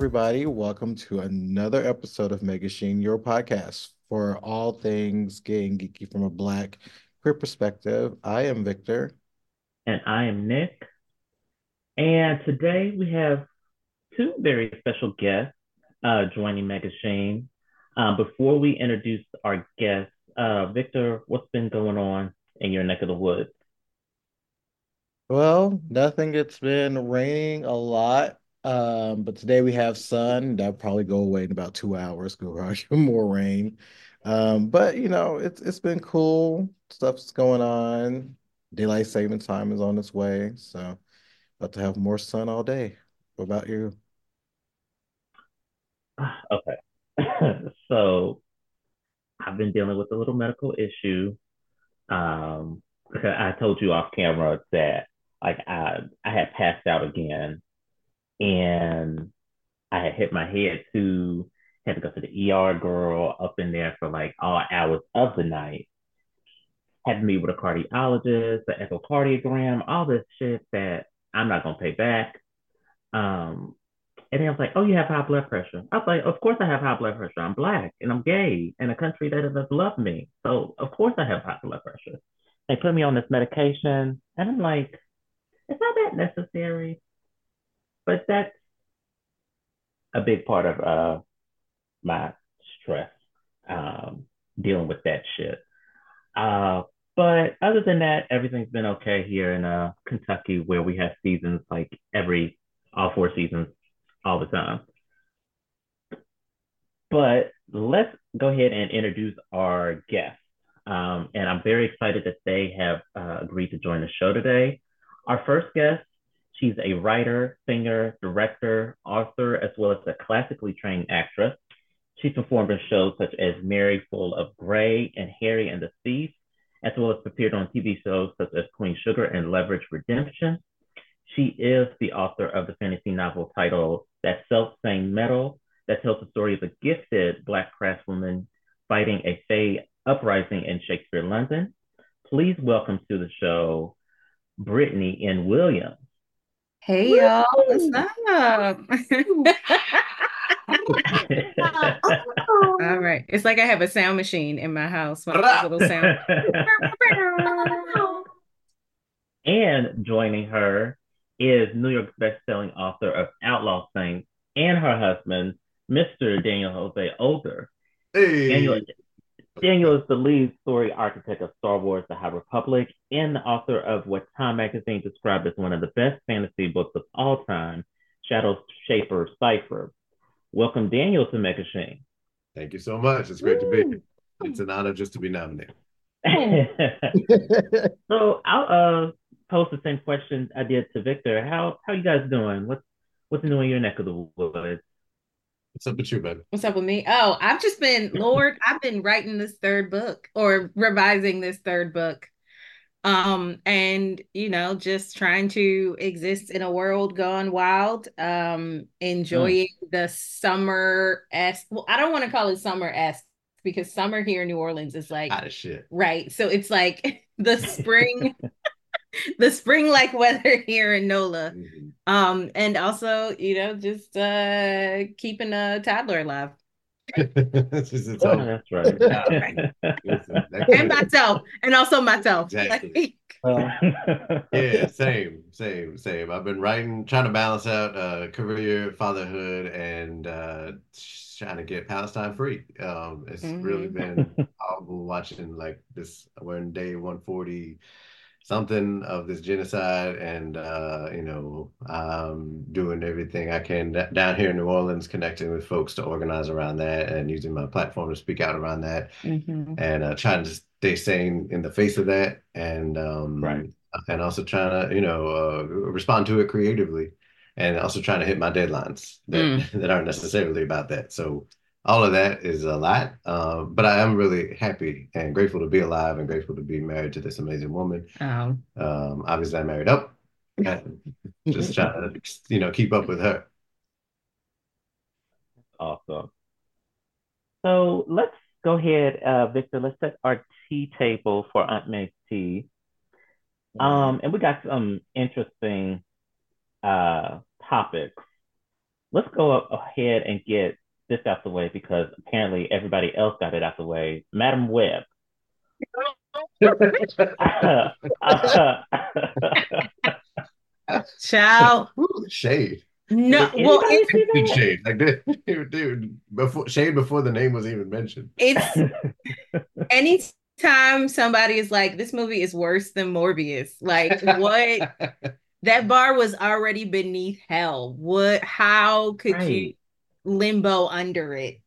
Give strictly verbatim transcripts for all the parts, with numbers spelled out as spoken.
everybody. Welcome to another episode of Megashine, your podcast for all things gay and geeky from a Black queer perspective. I am Victor. And I am Nick. And today we have two very special guests uh, joining Megashine. Uh, before we introduce our guests, uh, Victor, what's been going on in your neck of the woods? Well, nothing. It's been raining a lot, um, but today we have sun. That'll probably go away in about two hours. Go more rain, um, but you know it's it's been cool. Stuff's going on. Daylight saving time is on its way, so about to have more sun all day. What about you? Okay. So I've been dealing with a little medical issue. Um, I told you off camera that like I I had passed out again and I had hit my head too. Had to go to the E R, girl, up in there for like all hours of the night. Had to meet with a cardiologist, the echocardiogram, all this shit that I'm not gonna pay back. Um, and then I was like, "Oh, you have high blood pressure." I was like, "Of course I have high blood pressure. I'm black and I'm gay in a country that doesn't love me, so of course I have high blood pressure." They put me on this medication, and I'm like, "It's not that necessary," but that's a big part of uh my stress, um, dealing with that shit. Uh, but other than that, everything's been okay here in uh, Kentucky, where we have seasons like every all four seasons all the time. But let's go ahead and introduce our guests. Um, and I'm very excited that they have uh, agreed to join the show today. Our first guest, she's a writer, singer, director, author, as well as a classically trained actress. She's performed in shows such as Mary Full of Grey and Harry and the Thief, as well as appeared on T V shows such as Queen Sugar and Leverage Redemption. She is the author of the fantasy novel titled That Self-Same Metal that tells the story of a gifted Black craftswoman fighting a Fey uprising in Shakespeare, London. Please welcome to the show Brittany N. Williams. Hey y'all, what's Woo! up? All right. It's like I have a sound machine in my house, one of those little sound. And joining her is New York best-selling author of Outlaw Saints and her husband, Mister Daniel Jose Older. Daniel Hey, Daniel is the lead story architect of Star Wars: The High Republic and the author of what Time Magazine described as one of the best fantasy books of all time, Shadow Shaper Cipher. Welcome, Daniel, to Megashine. thank you so much. It's great to be here. It's an honor just to be nominated. So I'll uh, pose the same question I did to Victor. How how you guys doing? What's what's new in your neck of the woods? What's up with you, baby? What's up with me? Oh, I've just been, Lord, I've been writing this third book or revising this third book. Um, and you know, just trying to exist in a world gone wild. Um, Mm. enjoying the summer s. Well, I don't want to call it summer s because summer here in New Orleans is like Hot as shit. right. So it's like the spring the spring like weather here in NOLA. Mhm. Um, and also, you know, just uh keeping a toddler alive. This is a Oh, tough. that's right. Right. Listen, that And kid, myself, and also myself. exactly. Like, Well, Yeah, same, same, same. I've been writing, trying to balance out uh, career, fatherhood, and uh, trying to get Palestine free. Um, it's really mhm. been horrible watching like this. We're in day one forty something of this genocide, and uh, you know, um, doing everything I can d down here in New Orleans, connecting with folks to organize around that, and using my platform to speak out around that, Mhm. and uh, trying to stay sane in the face of that, and Right. um, and also trying to, you know, uh, respond to it creatively, and also trying to hit my deadlines that Mm. that aren't necessarily about that. So all of that is a lot, uh, but I am really happy and grateful to be alive and grateful to be married to this amazing woman. Oh. Um, obviously, I married up, and just trying to, you know, keep up with her. Awesome. So let's go ahead, uh, Victor. Let's set our tea table for Aunt May's tea. Um, and we got some interesting uh topics. let's go up ahead and get this out the way because apparently everybody else got it out the way. Madam Web. Child. Ooh, shade. No, Did well, anybody it's see Good shade. Like dude, dude, before shade before the name was even mentioned. it's that? anytime somebody is like, this movie is worse than Morbius. Like, what? That bar was already beneath hell. What? How could you Right. limbo under it?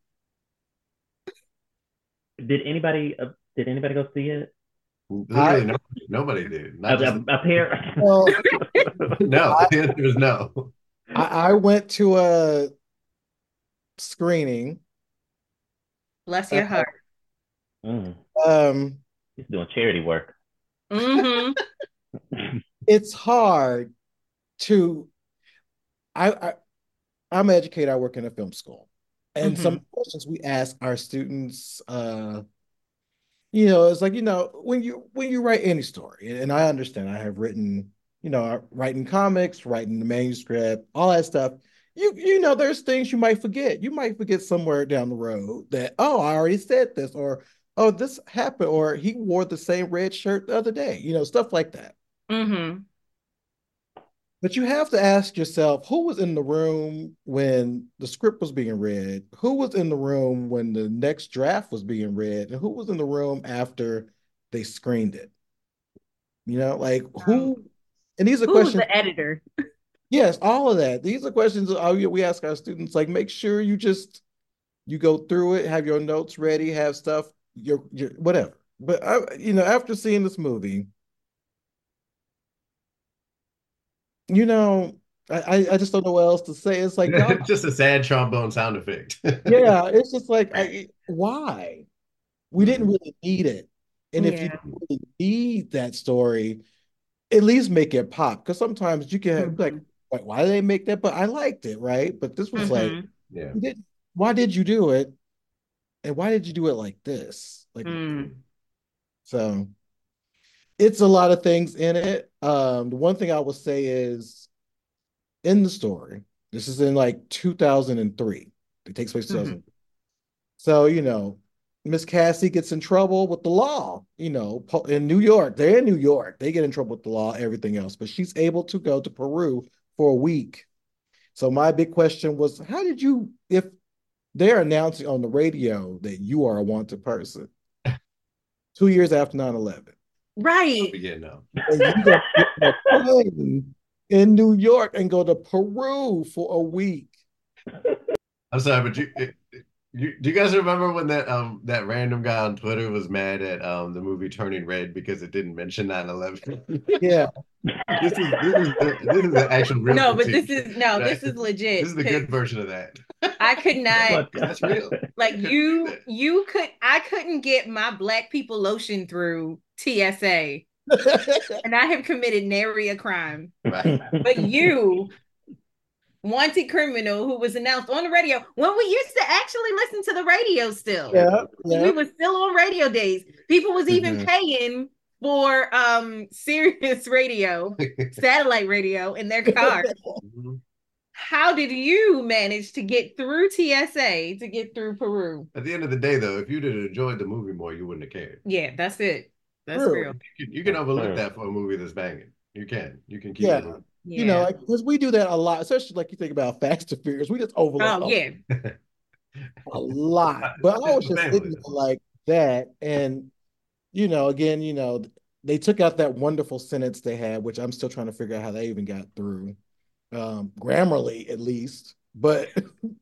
Did anybody uh, did anybody go see it? I Literally nobody, nobody did. Not Up, just up, up here. well, no. I, The answer is no. I I went to a screening. Bless Uh, your heart. Mm, um, he's doing charity work. Mm-hmm. it's hard to. I, I I'm an educator. I work in a film school, and some Mm-hmm. questions we ask our students. Uh, you know, it's like, you know, when you when you write any story, and I understand I have written, you know, writing comics, writing the manuscript, all that stuff. You you know, there's things you might forget. You might forget somewhere down the road that, oh, I already said this, or oh, this happened, or he wore the same red shirt the other day, you know, stuff like that. Mm-hmm. But you have to ask yourself, who was in the room when the script was being read? Who was in the room when the next draft was being read? And who was in the room after they screened it? You know, like Um, who, and these are who was questions, the editor? yes, all of that. These are questions uh, we ask our students, like make sure you just, you go through it, have your notes ready, have stuff, your, your whatever. But I, you know, after seeing this movie, you know, I, I just don't know what else to say. It's like, y'all, Just a sad trombone sound effect. yeah, it's just like, I, why? We didn't Mhm. really need it. And if you Yeah. really need that story, at least make it pop. Because sometimes you can have, like, Mm-hmm. like, why did they make that? But I liked it, right? But this was like, Mm-hmm. Yeah. you didn't, why did you do it? And why did you do it like this? Like, Mm. so it's a lot of things in it. Um, the one thing I will say is in the story, this is in like two thousand three. It takes place Mm-hmm. two thousand. So, you know, Miss Cassie gets in trouble with the law, you know, in New York. They're in New York. They get in trouble with the law, everything else, but she's able to go to Peru for a week. So my big question was, how did you, if they're announcing on the radio that you are a wanted person two years after nine eleven, Right. Yeah, no. and you go get on a plane in New York and go to Peru for a week? I'm sorry, but you, it, you do you guys remember when that um that random guy on Twitter was mad at um the movie Turning Red because it didn't mention nine eleven? Yeah. This is this is the this is the actual real No, but this critique, is no, right? this is This legit is the because good version of that. I could Oh not my Because that's real. god. like You couldn't do you that. you could I couldn't get my black people lotion through T S A and I have committed nary a crime. Right. But you, wanted criminal who was announced on the radio when we used to actually listen to the radio still. Yeah, We yeah. were still on radio days. People was even Mhm. paying for um Sirius radio, satellite radio in their car. Mhm. How did you manage to get through T S A to get through Peru? At the end of the day, though, if you'd have enjoyed the movie more, you wouldn't have cared. Yeah, that's it. That's real. True. You can, you can That's overlook true. that for a movie that's banging. You can. You can keep the Yeah. movie. You know, Yeah. like because we do that a lot, especially like you think about Fast and Furious, we just overlook Oh a, yeah. a lot. But I It's was for just sitting family. there like that. And, you know, again, you know, they took out that wonderful sentence they had, which I'm still trying to figure out how they even got through. Um, Grammarly, at least. But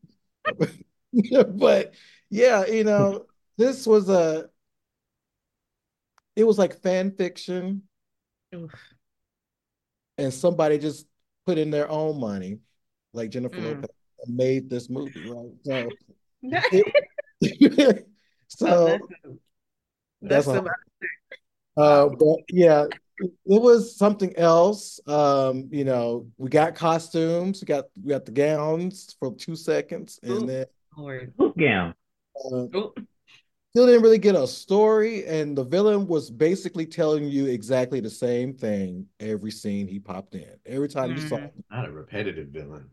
but yeah, you know, this was a it was like fan fiction, Oof. and somebody just put in their own money, like Jennifer Mm. Lopez, and made this movie, right? So Oh, it, that's so that's that's all. about Uh, Wow. but yeah, it, it was something else. Um, you know, we got costumes, we got we got the gowns for two seconds, and oh then Lord. Who's gown? uh, Oh. still didn't really get a story, and the villain was basically telling you exactly the same thing every scene he popped in. Every time you saw Mm. him, Not a repetitive villain.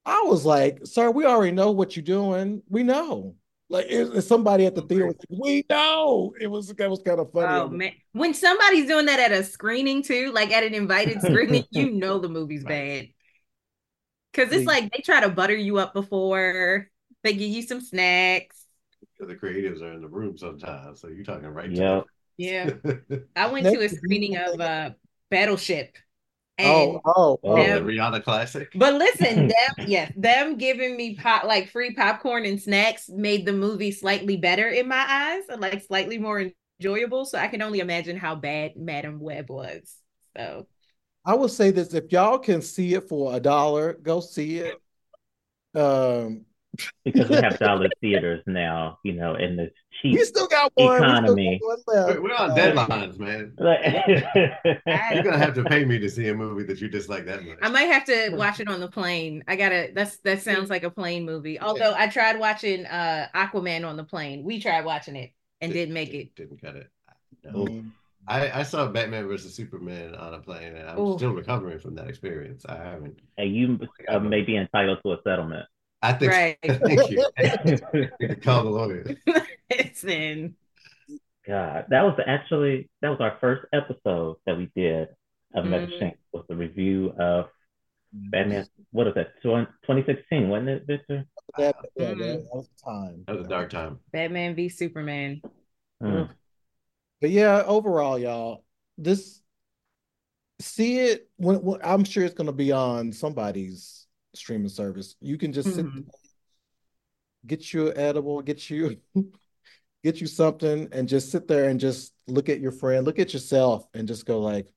I was like, sir, we already know what you're doing. We know. Like it, somebody at the theater was like, we know. It was that was kind of funny. Oh man, when somebody's doing that at a screening too, like at an invited screening, you know the movie's Right. bad because it's The, like they try to butter you up before they give you some snacks. The creatives are in the room sometimes, so you're talking right to Yep. Yeah, the. I went to next a to be- screening of uh Battleship oh, and oh, Oh, the oh. them. Rihanna classic. But listen, them, yes, them giving me pop like free popcorn and snacks made the movie slightly better in my eyes, and like slightly more enjoyable. So I can only imagine how bad Madam Web was. So I would say this: if y'all can see it for a dollar, go see it. Um, Because we have dollar theaters now, you know, in this we cheap still got one. We still got economy. one We're, left. we're on Uh, deadlines, man. Like, You're I gonna have to pay me to see a movie that you dislike that I much. might have to watch it on the plane. I gotta that's that sounds like a plane movie. Although I tried watching uh Aquaman on the plane. We tried watching it and Did, didn't make did, it. didn't cut it. No. mm, I, I saw Batman versus Superman on a plane, and I'm Oh, still recovering from that experience. I haven't. and you uh, may be entitled to a settlement. I think. right. Thank you. You can call the lawyer. Listen. God, that was actually that was our first episode that we did of Metal Mm, Shank was the review of Batman. What is that? twenty sixteen, wasn't it, Victor? that, Wow, yeah, that, that mm. was the time. that was a dark time. Batman v Superman. Mm. But yeah, overall, y'all, this see it when, when I'm sure it's going to be on somebody's streaming service. You can just sit, Mhm. get you an edible, get you get you something, and just sit there and just look at your friend, look at yourself, and just go like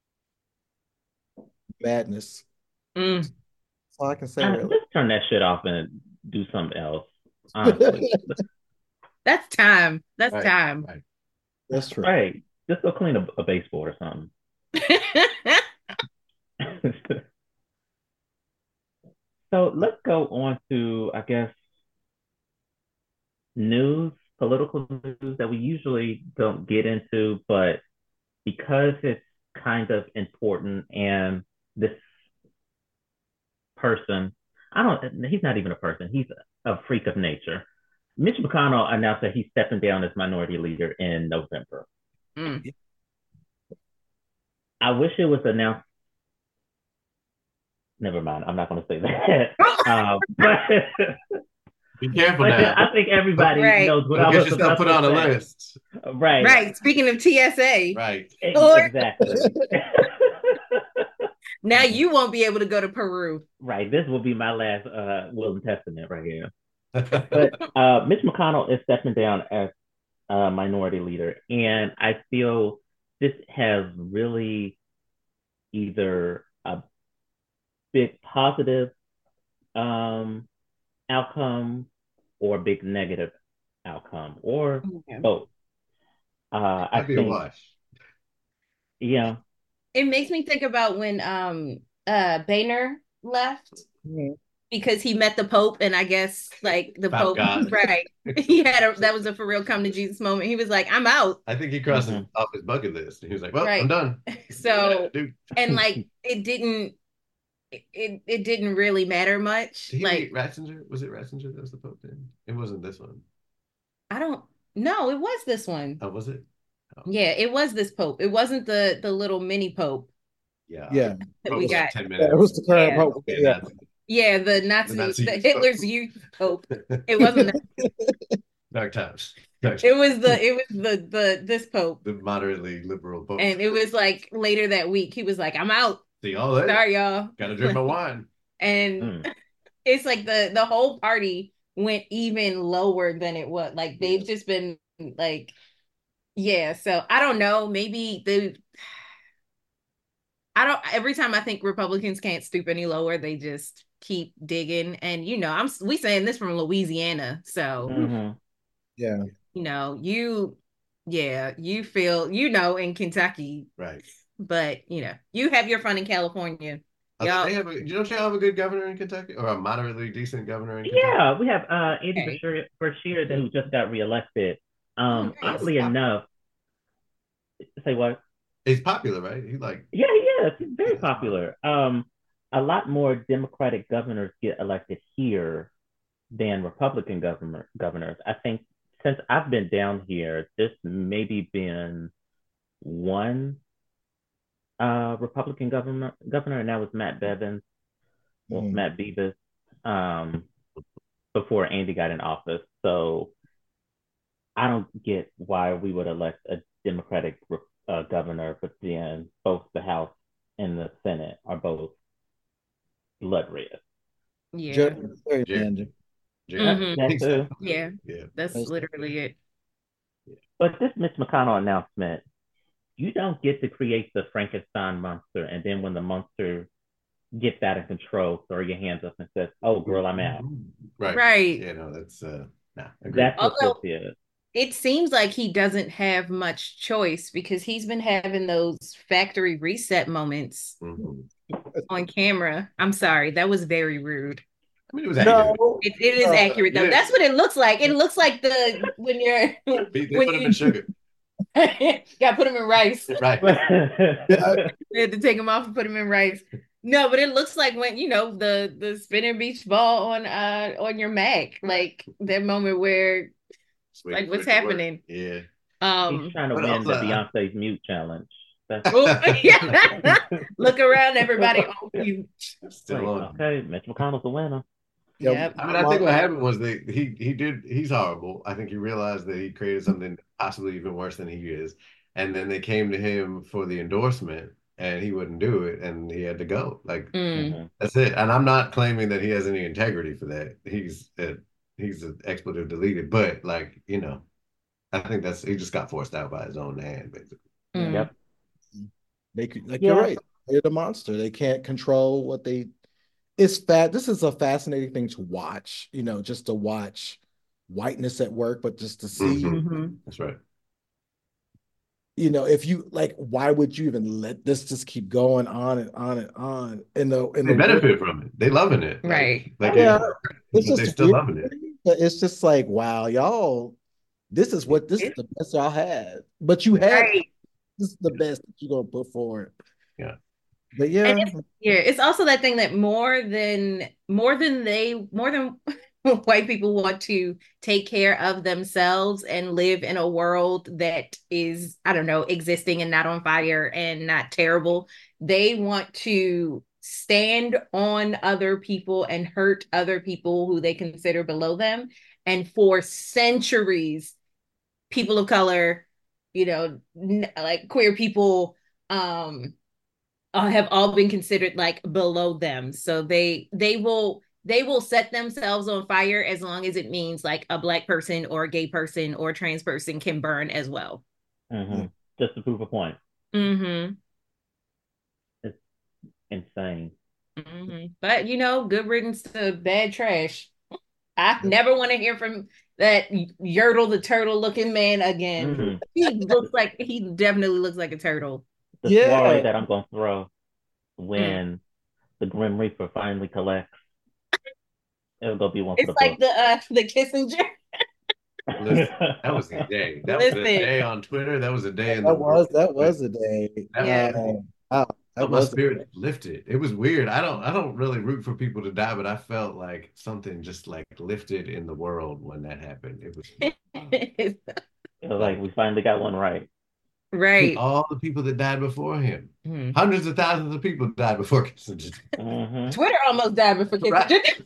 madness. Mm. That's all I can say, Uh, really. just turn that shit off and do something else. Honestly, That's time. That's Right, time. right. That's true. right? Just go clean a, a baseboard or something. So let's go on to, I guess, news, political news that we usually don't get into, but because it's kind of important and this person, I don't, he's not even a person, he's a freak of nature. Mitch McConnell announced that he's stepping down as minority leader in November. Mm. I wish it was announced. Never mind. I'm not going to say that. um, but Be careful but now. I think everybody Right. knows what I Don't get was yourself about put to on a say. list. Right. Right. Speaking of T S A, Right. Or- Exactly. now you won't be able to go to Peru. Right. This will be my last uh, will and testament right here. But uh, Mitch McConnell is stepping down as a minority leader, and I feel this has really either a big positive um, outcome or a big negative outcome, or Yeah. both. Uh, I Might be a think, wash. yeah, It makes me think about when um uh Boehner left Mhm. because he met the Pope, and I guess like the Found Pope, God. right? He had a that was a for real come to Jesus moment. He was like, "I'm out." I think he crossed Mhm. off his bucket list. He was like, "Well, I'm Right. done." So Dude, and like it didn't it it didn't really matter much. did he Like meet Ratzinger? Was it Ratzinger that was the Pope then? It wasn't this one. I don't no, it was this one. Oh, was it? Oh, Yeah, it was this Pope. It wasn't the the little mini Pope yeah. Yeah, that Pope we was like got. ten yeah, minutes. it was the current Yeah. Pope. Yeah, Yeah, Nazi. Yeah, the Nazi, The Nazi the Pope. Hitler's youth Pope. It wasn't that. Dark times. Dark It times. was the it was the the this Pope. The moderately liberal Pope. And it was like later that week, he was like, "I'm out. See y'all later. Sorry, y'all." Gotta drink my wine. And Mm. it's like the the whole party went even lower than it was. Like they've Yeah. just been like, yeah. So I don't know. Maybe the I don't. Every time I think Republicans can't stoop any lower, they just keep digging. And you know, I'm we saying this from Louisiana, so Mhm. yeah. you know, you, yeah, you feel, you know, in Kentucky, Right. but you know, you have your fun in California. I think Y'all, they have a, you don't y'all have a good governor in Kentucky? Or a moderately decent governor in Kentucky? Yeah, we have uh, Andy Okay. Bashir, Bashir who just got reelected. Um, Oh, nice. oddly enough, say what? He's popular, right? He like Yeah, he is. He's very popular. Um, a lot more Democratic governors get elected here than Republican governor governors. I think since I've been down here, there's maybe been one uh, Republican governor governor, and that was Matt Bevins, well, Mhm. Matt Beavis, um, before Andy got in office. So I don't get why we would elect a Democratic uh, governor, but then both the House and the Senate are both blood red. Yeah. Jerry, Jerry Jerry, Mander. Jerry. Mm-hmm. That too. Exactly. Yeah. Yeah. That's That's- literally it. But this Mitch McConnell announcement, you don't get to create the Frankenstein monster, and then when the monster gets out of control, throw your hands up and says, "Oh, girl, I'm out." Right. Right. Yeah, no, that's uh nah, agreed. That's what Although this is. it seems like he doesn't have much choice because he's been having those factory reset moments Mhm. on camera. I'm sorry, that was very rude. I mean, it was accurate. No, It, it is no. accurate though. Yeah. That's what it looks like. It looks like the when you're They when put him you in sugar. got put him in rice. Right. Yeah, They had to take him off and put him in rice. No, but it looks like when you know the the spinning beach ball on uh on your Mac, like that moment where Just waiting like for what's it to work. happening. Yeah. He's Um, trying to But win the also, I- Beyonce's mute challenge. That's oh, yeah. Look around, everybody on mute. Still like, on. okay, Mitch McConnell's the winner. yeah, Yep. I mean, I think what happened was that he he did he's horrible. I think he realized that he created something possibly even worse than he is. And then they came to him for the endorsement and he wouldn't do it and he had to go. Like Mm. Mhm. that's it. And I'm not claiming that he has any integrity for that. He's uh, he's an expletive deleted, but like, you know, I think that's he just got forced out by his own hand, basically. Mm. Yep. they could, like Yeah. you're right. They're the monster. They can't control what they. It's fat. This is a fascinating thing to watch. You know, just to watch whiteness at work, but just to see. Mhm. Mhm. That's right. You know, if you like, why would you even let this just keep going on and on and on? In the in They the benefit from it. They loving it. Like, Right. like Yeah, it- it's but they just still weird, loving it. but it's just like, wow, y'all, this is what this is the best y'all had. But you had Right. this is the best that you're gonna put forward. Yeah. But And yeah, it's, yeah, it's also that thing that more than more than they more than white people want to take care of themselves and live in a world that is, I don't know, existing and not on fire and not terrible. They want to stand on other people and hurt other people who they consider below them. And for centuries, people of color, you know, n- like queer people, um, uh, have all been considered like below them. So they they will they will set themselves on fire as long as it means like a black person or a gay person or a trans person can burn as well. Mhm. Just to prove a point. Mm-hmm. It's insane. Mm-hmm. But you know, good riddance to bad trash. I never want to hear from that Yertle the turtle looking man again. Mhm. He looks like he definitely looks like a turtle. The Yeah. story that I'm gonna throw when the Grim Reaper finally collects, it'll go be one for It's the like book. the uh the Kissinger. Listen, that was the day. That was Listen. a day on Twitter. That was a day in the that was world. that was a day. Yeah. Uh, wow, that Felt my was spirit lifted. It was weird. I don't I don't really root for people to die, but I felt like something just like lifted in the world when that happened. It was It was like we finally got one right. Right. all the people that died before him. Mhm. Hundreds of thousands of people died before Kissinger. Mhm. Twitter almost died before Kissinger.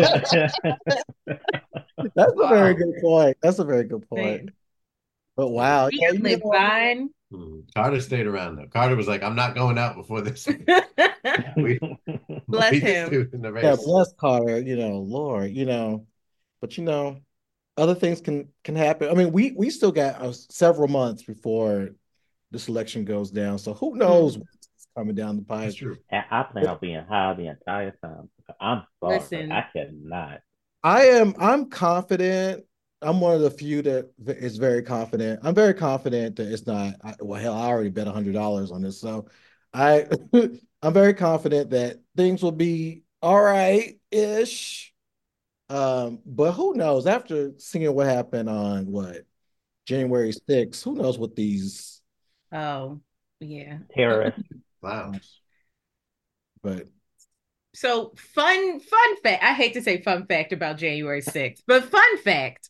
that's a very Wow. good point. That's a very good point. Man. But wow, He yeah, has you lived know, fine. Mhm. Carter stayed around though. Carter was like, I'm not going out before this. We Bless beat this him. dude in the yeah, race. bless Carter, you know, Lord, you know, but you know, other things can can happen. I mean, we we still got uh, several months before this election goes down, so who knows what's coming down the pipe. That's true. And I plan on being high the entire time. I'm sorry. Listen. I cannot. I am I'm confident. I'm one of the few that is very confident. I'm very confident that it's not. I, well, hell, I already bet a hundred dollars on this, so I I'm very confident that things will be all right ish. Um, but who knows? After seeing what happened on what January sixth, who knows what these? Oh, yeah. Terrorist. Clowns. But So fun, fun fact. I hate to say fun fact about January sixth, but fun fact.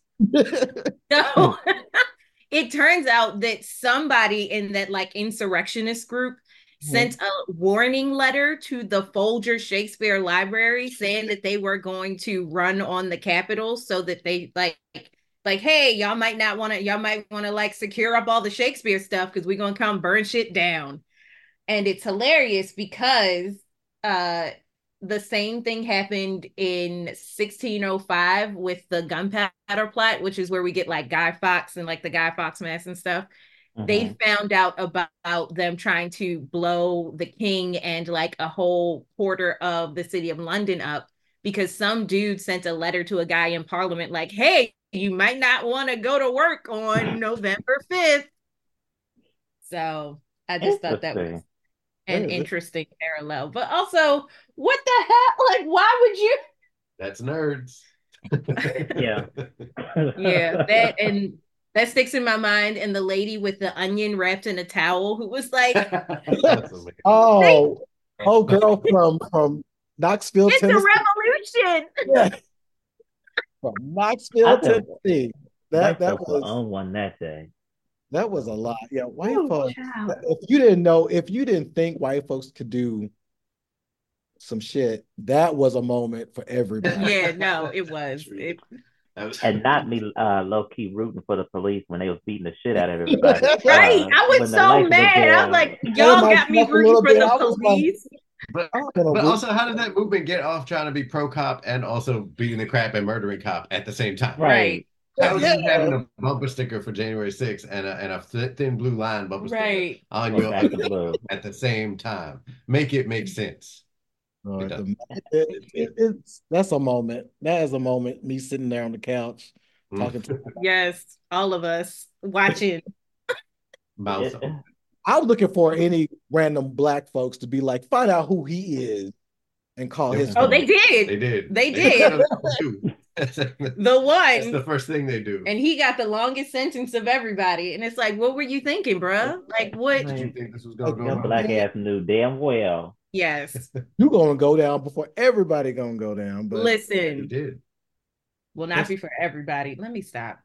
So it turns out that somebody in that like insurrectionist group sent a warning letter to the Folger Shakespeare Library saying that they were going to run on the Capitol so that they like like hey, y'all might not want to y'all might want to like secure up all the Shakespeare stuff because we're gonna come burn shit down. And it's hilarious because uh the same thing happened in sixteen oh five with the gunpowder plot, which is where we get like Guy Fawkes and like the Guy Fawkes mess and stuff. They Mhm. found out about them trying to blow the king and like a whole quarter of the city of London up because some dude sent a letter to a guy in parliament like, hey, you might not want to go to work on November fifth. So I just thought that was Interesting. an That is interesting parallel. But also, what the hell? Like, why would you? That's nerds. Yeah. Yeah, that and that sticks in my mind. And the lady with the onion wrapped in a towel who was like, That's it. amazing. "Thank Oh, oh, girl from from Knoxville, it's Tennessee. a revolution." Yeah, from I Knoxville, think Tennessee. That white that folks were was on one that day. that was a lot. Yeah, white Oh, folks. child. If you didn't know, if you didn't think white folks could do some shit, that was a moment for everybody. Yeah, no, it was. True. It, That was- And not me uh, low key rooting for the police when they was beating the shit out of everybody. right. Uh, I was when the so lights was mad. I was there. like, Under y'all got me myself a rooting little for bit. the I was like, police. But I'm gonna but root. also, how did that movement get off trying to be pro cop and also beating the crap and murdering cop at the same time? Right. Right. How is Yeah, you having a bumper sticker for January sixth and a and a thin blue line bumper sticker Right. on For your Back to Blue. at the same time? Make it make sense. It Lord, does. the, it, it, it's that's a moment. That is a moment. Me sitting there on the couch Mm. talking to. Yes, all of us watching. Mouth It- open. I was looking for any random black folks to be like, find out who he is and call Yep. his Oh, phone. they did. They did. They They did. know that too. That's The that's the one. first thing they do. And he got the longest sentence of everybody. And it's like, what were you thinking, bruh? Like, what? Did you like, think this was Like, gonna go your my black way? ass knew damn well. Yes. you gonna go down before everybody gonna go down, but He Listen, did. will not that's be for everybody. Let me stop.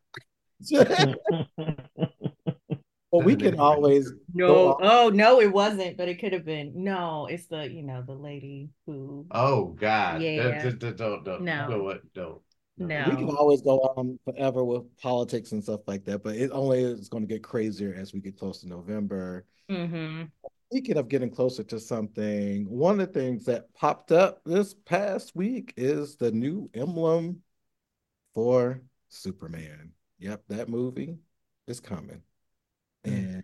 well, That's we an can immigrant. always go No. on. Oh, no, it wasn't, but it could have been. No, it's the, you know, the lady who, Oh God. yeah, That, that, don't don't no, you know what? Don't. No. We can no. always go on forever with politics and stuff like that, but it only is going to get crazier as we get close to November. Mm-hmm. Speaking of getting closer to something, one of the things that popped up this past week is the new emblem for Superman. Yep, that movie is coming. And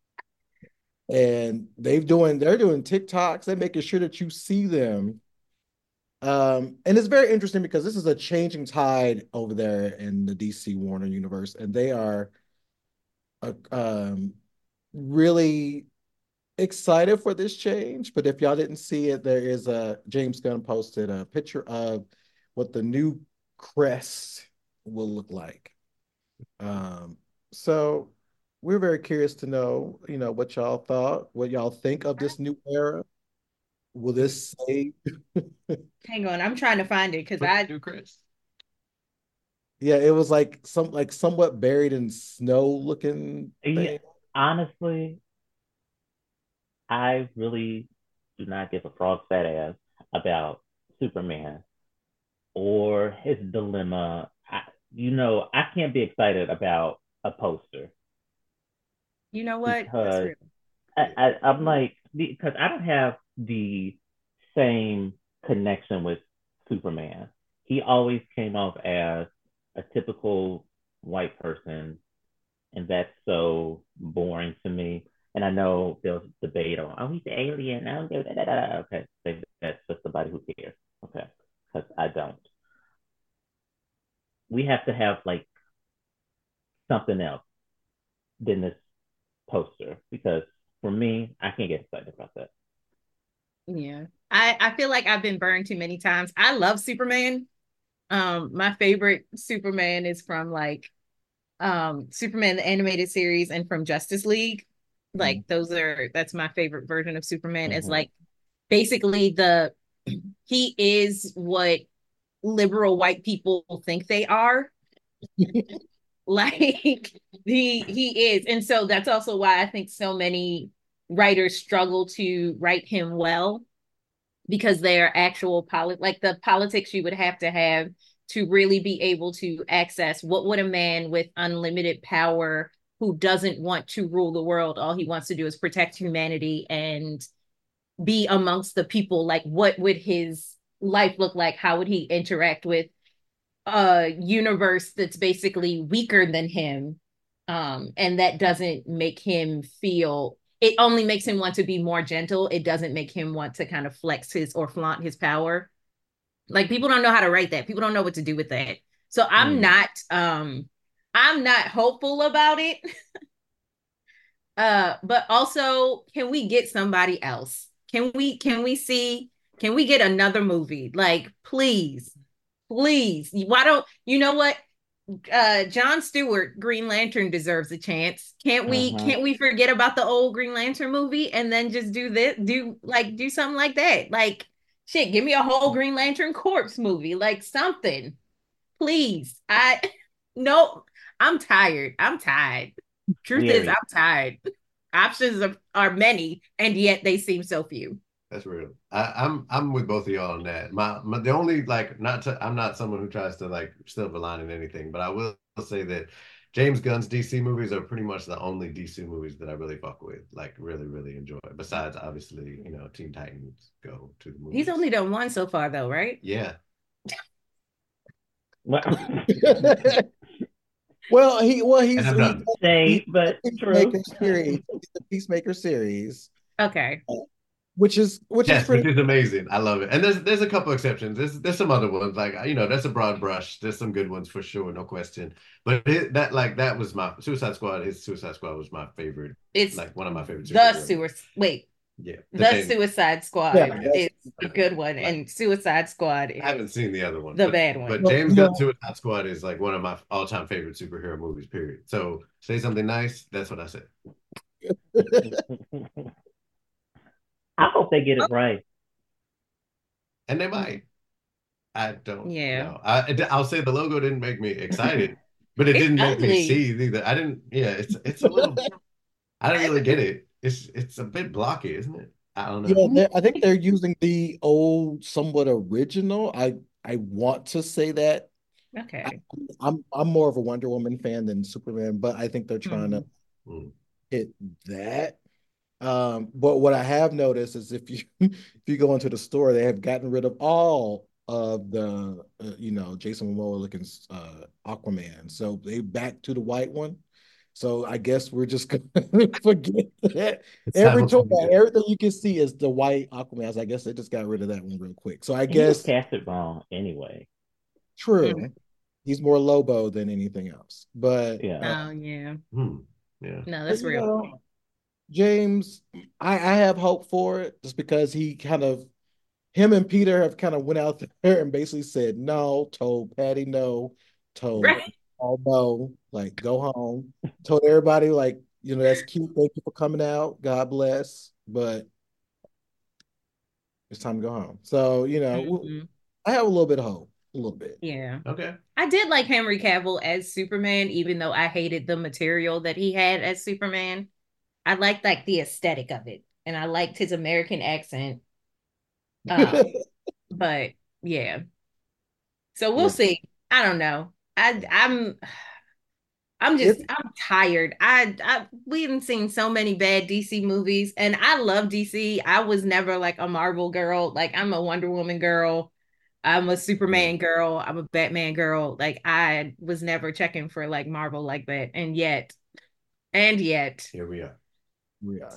and they've doing they're doing TikToks, they're making sure that you see them. Um, and it's very interesting because this is a changing tide over there in the D C Warner universe, and they are uh, um really excited for this change. But if y'all didn't see it, there is a James Gunn posted a picture of what the new crest will look like. Um, so we're very curious to know, you know, what y'all thought, what y'all think of this new era. Will this say, Hang on, I'm trying to find it because I, Do Chris. yeah, it was like some like somewhat buried in snow looking Yeah, thing. honestly, I really do not give a frog's fat ass about Superman or his dilemma. I, you know, I can't be excited about a poster you know what? That's because real. I, I, I'm like, because I don't have the same connection with Superman. He always came off as a typical white person, and that's so boring to me. And I know there's debate on, oh, he's the alien. Oh, da, da, da, da. Okay, that's just somebody who cares. Okay, because I don't. We have to have like something else than this poster because for me, I can't get excited about that. Yeah. I, I feel like I've been burned too many times. I love Superman. Um, my favorite Superman is from like um Superman the animated series and from Justice League. Like Mhm. those are that's my favorite version of Superman is Mm-hmm. like basically the he is what liberal white people think they are. Like he he is. And so that's also why I think so many writers struggle to write him well, because they are actual polit like the politics you would have to have to really be able to access what would a man with unlimited power who doesn't want to rule the world, all he wants to do is protect humanity and be amongst the people, like what would his life look like, how would he interact with a universe that's basically weaker than him, um and that doesn't make him feel, it only makes him want to be more gentle, it doesn't make him want to kind of flex his or flaunt his power. Like people don't know how to write that, people don't know what to do with that. So i'm Mm. not um I'm not hopeful about it. Uh but also, can we get somebody else? Can we can we see, can we get another movie, like please, please? Why don't you know what, uh John Stewart Green Lantern deserves a chance. Can't we Uh-huh. can't we forget about the old Green Lantern movie and then just do this, do like do something like that? Like shit, give me a whole Green Lantern Corpse movie, like something. Please. I no, I'm tired. I'm tired. Truth is, I'm Weary. tired. Options are, are many, and yet they seem so few. That's real. I, I'm I'm with both of y'all on that. My, my the only like not to I'm not someone who tries to like silver line in anything, but I will say that James Gunn's D C movies are pretty much the only D C movies that I really fuck with, like really, really enjoy. Besides, obviously, you know, Teen Titans Go to the He's movies. only done one so far, though, right? Yeah. Well, Well, he well And he's I'm he's done. he's shade, the but true. Peacemaker series. He's the Peacemaker series, Okay. uh, which is which is Yes, which pretty. is amazing. I love it. And there's there's a couple exceptions. There's there's some other ones like you know that's a broad brush. There's some good ones for sure, no question. But it, that like that was my Suicide Squad. His Suicide Squad was my favorite, It's like one of my favorite the superhero sewer. movies. Wait, Yeah, the the same. Suicide Yeah, Squad Yeah, that's is a good one, like and Suicide Squad I haven't is seen the other one, the but bad but one. well, James you Gunn know, Suicide Squad is like one of my all-time favorite superhero movies. Period. So say something nice. That's what I said, I hope they get it right. and they might. I don't Yeah, know. I I'll say the logo didn't make me excited, but it it's didn't make me ugly. see either. I didn't. Yeah, it's it's a little. I don't really get it. It's it's a bit blocky, isn't it? I don't know. yeah, they're- I think they're using the old, somewhat original. I I want to say that I, Okay. I'm I'm more of a Wonder Woman fan than Superman, but I think they're trying to Mhm. Mm. hit that. Um, but what I have noticed is if you if you go into the store, they have gotten rid of all of the uh, you know Jason Momoa looking uh, Aquaman, so they back to the white one. So I guess we're just gonna forget that It's every time toy, to forget. everything you can see is the white Aquaman. So I guess they just got rid of that one real quick. So I And he was guess casted wrong anyway. Mhm. true, he's more Lobo than anything else. But Yeah. uh, Oh yeah. Hmm. Yeah. No, but that's you real. know, James, I, I have hope for it just because he kind of him and Peter have kind of went out there and basically said no, told Patty no, told Right. all no, like go home, told everybody like, you know, that's cute. Thank you for coming out. God bless. But it's time to go home. So, you know, Mhm. I have a little bit of hope, a little bit. Yeah. Okay. I did like Henry Cavill as Superman, even though I hated the material that he had as Superman. I liked like the aesthetic of it, and I liked his American accent. Um, but yeah, so we'll Yeah. see. I don't know. I I'm I'm just It's I'm tired. I I we haven't seen so many bad D C movies, and I love D C. I was never like a Marvel girl. Like I'm a Wonder Woman girl. I'm a Mm. Superman girl. I'm a Batman girl. Like I was never checking for like Marvel like that. And yet, and yet, Here we are. yeah.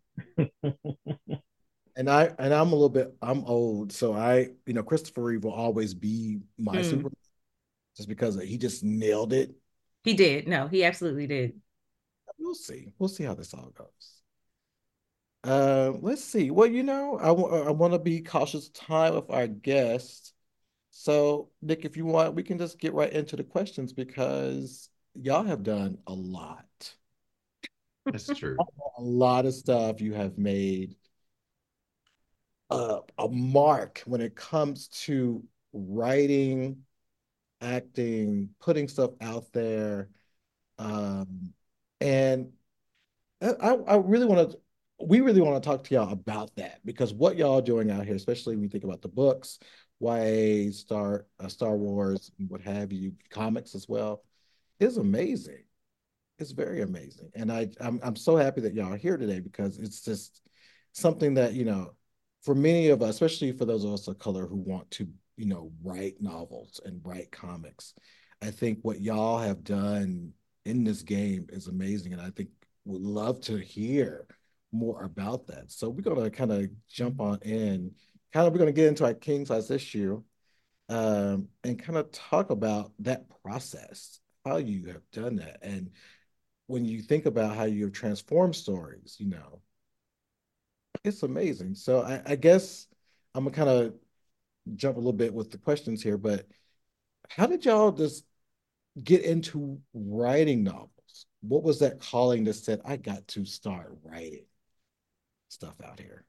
And I and I'm a little bit I'm old, so I you know Christopher Reeve will always be my mm, super just because he just nailed it. he did. No, he absolutely did. We'll see. We'll see how this all goes. Uh, let's see. Well, you know, I, I want to be cautious of time of our guests. So, Nick, if you want, we can just get right into the questions because y'all have done a lot, That's true. a lot of stuff you have made. a, a mark when it comes to writing, acting, putting stuff out there. Um, and I, I really want to, we really want to talk to y'all about that because what y'all are doing out here, especially when you think about the books, Y A, Star, uh, Star Wars, and what have you, comics as well, is amazing. It's very amazing. And I, I'm, I'm so happy that y'all are here today because it's just something that, you know, for many of us, especially for those of us of color who want to, you know, write novels and write comics, I think what y'all have done in this game is amazing. And I think would love to hear more about that. So we're going to kind of jump on in, kind of, we're going to get into our king size issue um, and kind of talk about that process, how you have done that. And when you think about how you have transformed stories, you know, it's amazing. So I, I guess I'm gonna kind of jump a little bit with the questions here, but how did y'all just get into writing novels? What was that calling that said, I got to start writing stuff out here?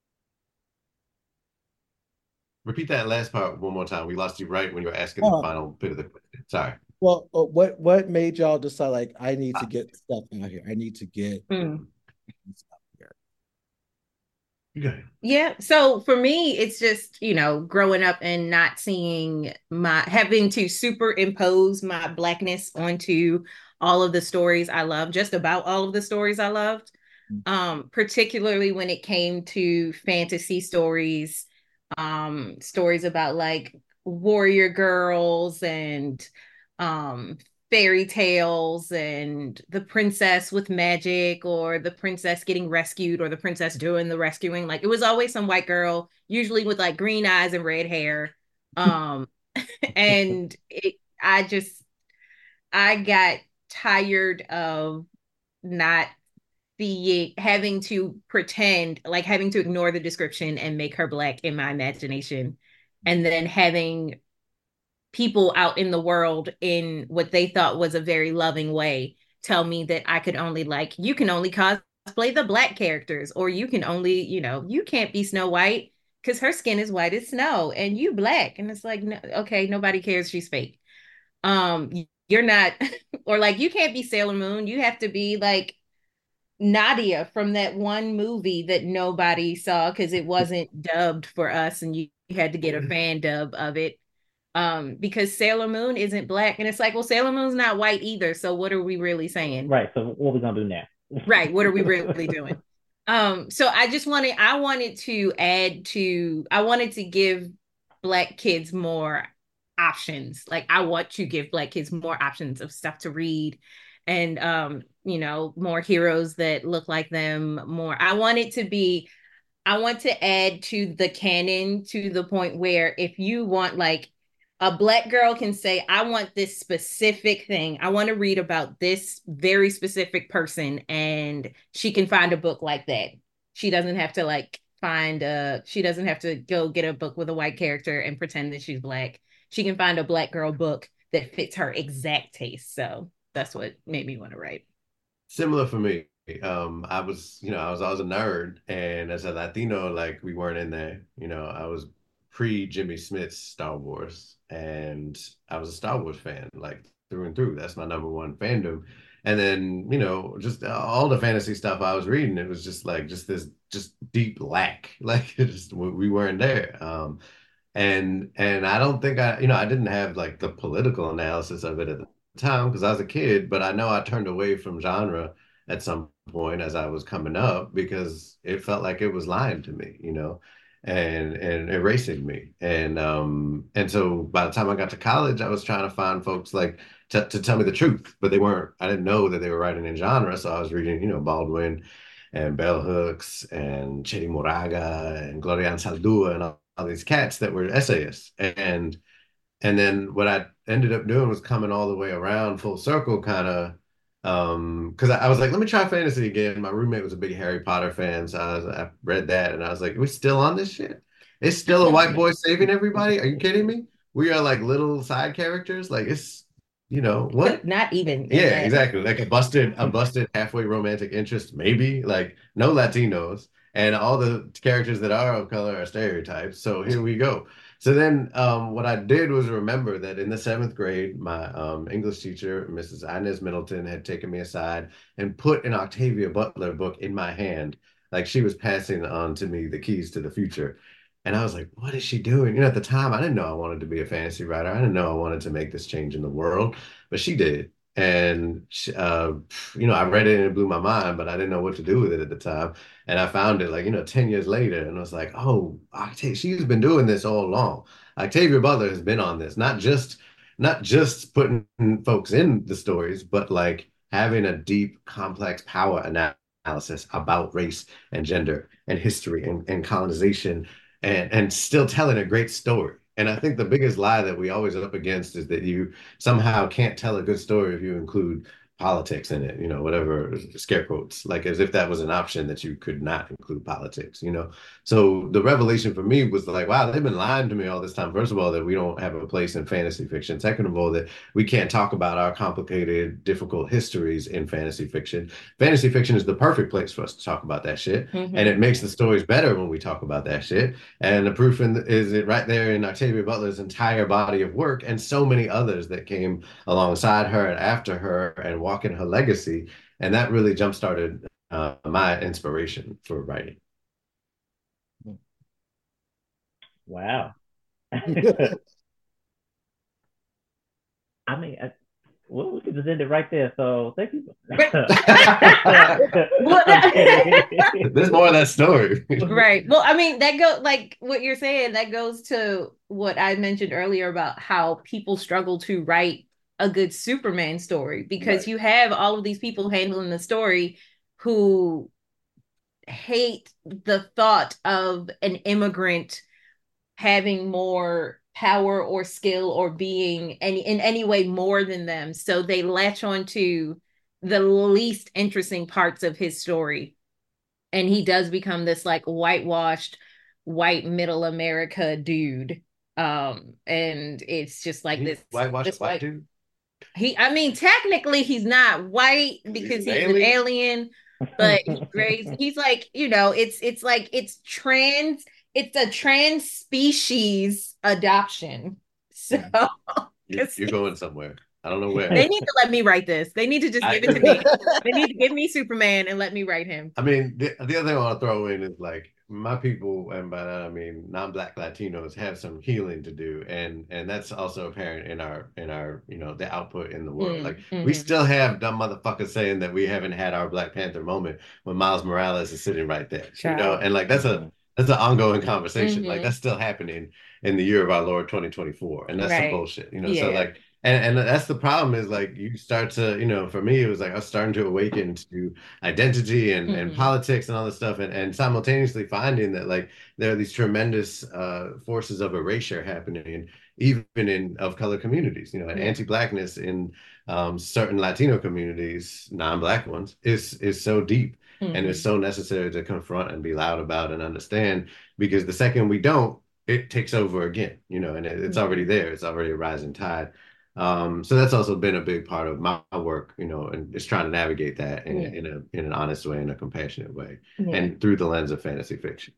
Repeat that last part one more time. We lost you right when you were asking the Uh, final bit of the question. Sorry. well, uh, what what made y'all decide like I need to get stuff out here? I need to get Mm. stuff here. Okay. Yeah. So for me, it's just, you know, growing up and not seeing my having to superimpose my blackness onto all of the stories I love, just about all of the stories I loved. Um, particularly when it came to fantasy stories, um, stories about like warrior girls and um fairy tales and the princess with magic or the princess getting rescued or the princess doing the rescuing. Like it was always some white girl, usually with like green eyes and red hair. Um, and it, I just, I got tired of not being having to pretend, like having to ignore the description and make her black in my imagination, and then having people out in the world in what they thought was a very loving way tell me that I could only like you can only cosplay the black characters, or you can only, you know, you can't be Snow White because her skin is white as snow and you black. And it's like, no, okay, nobody cares, she's fake. Um, you're not, or like you can't be Sailor Moon. You have to be like Nadia from that one movie that nobody saw because it wasn't dubbed for us, and you, you had to get a fan dub of it. Um, because Sailor Moon isn't black, and it's like, well, Sailor Moon's not white either. So what are we really saying? Right. So what are we gonna do now? Right. What are we really doing? Um, so I just wanted, I wanted to add to, I wanted to give black kids more options. Like I want to give black kids more options of stuff to read and um, you know, more heroes that look like them, more. I want it to be I want to add to the canon to the point where if you want like a black girl can say, I want this specific thing. I want to read about this very specific person, and she can find a book like that. She doesn't have to like find a she doesn't have to go get a book with a white character and pretend that she's black. She can find a black girl book that fits her exact taste. So that's what made me want to write. Similar for me. Um, I was, you know, I was always a nerd, and as a Latino, like we weren't in there. You know, I was pre Jimmy Smith's Star Wars, and I was a Star Wars fan, like through and through. That's my number one fandom. And then, you know, just all the fantasy stuff I was reading, it was just like just this just deep lack. Like it just we weren't there. Um, and and I don't think I, you know, I didn't have like the political analysis of it at the time because I was a kid, but I know I turned away from genre at some point as I was coming up because it felt like it was lying to me, you know, and and erasing me. And um and so by the time I got to college, I was trying to find folks like to, to tell me the truth, but they weren't, I didn't know that they were writing in genre. So I was reading, you know, Baldwin and Bell Hooks and Chedi Moraga and Gloria Anzaldúa and all, all these cats that were essayists. And and then what I ended up doing was coming all the way around full circle, kind of, um, because I, I was like, let me try fantasy again. My roommate was a big Harry Potter fan, so I, was, I read that, and I was like, we still on this shit? It's still a white boy saving everybody? Are you kidding me? We are like little side characters. Like it's, you know, what? Not even in Yeah, that. exactly. Like a busted, a busted halfway romantic interest, maybe. Like no Latinos. and all the characters that are of color are stereotypes. So here we go. So then um, what I did was remember that in the seventh grade, my um, English teacher, Missus Inez Middleton, had taken me aside and put an Octavia Butler book in my hand. Like she was passing on to me the keys to the future. And I was like, what is she doing? You know, at the time, I didn't know I wanted to be a fantasy writer. I didn't know I wanted to make this change in the world, but she did. And, she, uh, you know, I read it and it blew my mind, but I didn't know what to do with it at the time. And I found it like, you know, ten years later and I was like, oh, Octavia, she's been doing this all along. Octavia Butler has been on this, not just not just putting folks in the stories, but like having a deep, complex power analysis about race and gender and history and, and colonization and and still telling a great story. And I think the biggest lie that we always up against is that you somehow can't tell a good story if you include politics in it, you know, whatever scare quotes, like as if that was an option that you could not include politics, you know. So the revelation for me was like, wow, they've been lying to me all this time. First of all, that we don't have a place in fantasy fiction. Second of all, that we can't talk about our complicated, difficult histories in fantasy fiction. Fantasy fiction is the perfect place for us to talk about that shit. Mm-hmm. And it makes the stories better when we talk about that shit. And the proof in, is it right there in Octavia Butler's entire body of work and so many others that came alongside her and after her and walking her legacy. And that really jump-started uh, my inspiration for writing. Wow. I mean, I, well, we could just end it right there. So thank you. There's more of that story. Right. Well, I mean, that go like what you're saying, that goes to what I mentioned earlier about how people struggle to write a good Superman story, because right. you have all of these people handling the story who hate the thought of an immigrant having more power or skill or being any in any way more than them. So they latch on to the least interesting parts of his story. And he does become this like whitewashed white middle America dude. Um, and it's just like he this whitewashed this white white dude. He, I mean, technically he's not white because he's, he's an alien, but he raised, he's like, you know, it's it's like it's trans, it's a trans species adoption. So you're, you're going somewhere. I don't know where. They need to let me write this. They need to just give I, it to me. They need to give me Superman and let me write him. I mean, the, the other thing I want to throw in is like my people, and by that I mean non-Black Latinos, have some healing to do, and and that's also apparent in our in our you know the output in the world. Mm, like mm-hmm. we still have dumb motherfuckers saying that we haven't had our Black Panther moment when Miles Morales is sitting right there, Child. you know, and like that's a that's an ongoing conversation. Mm-hmm. Like that's still happening in the year of our Lord twenty twenty-four, and that's right. some bullshit, you know. Yeah. So like. And and that's the problem is like you start to, you know, for me, it was like I was starting to awaken to identity and, mm-hmm. and politics and all this stuff. And, and simultaneously finding that like there are these tremendous uh, forces of erasure happening, even in of color communities, you know, and yeah. anti-Blackness in um, certain Latino communities, non-Black ones, is is so deep mm-hmm. and is so necessary to confront and be loud about and understand, because the second we don't, it takes over again, you know, and it, it's mm-hmm. already there. It's already a rising tide. Um, so that's also been a big part of my work, you know, and just trying to navigate that in, yeah. in a in an honest way, in a compassionate way, yeah. and through the lens of fantasy fiction.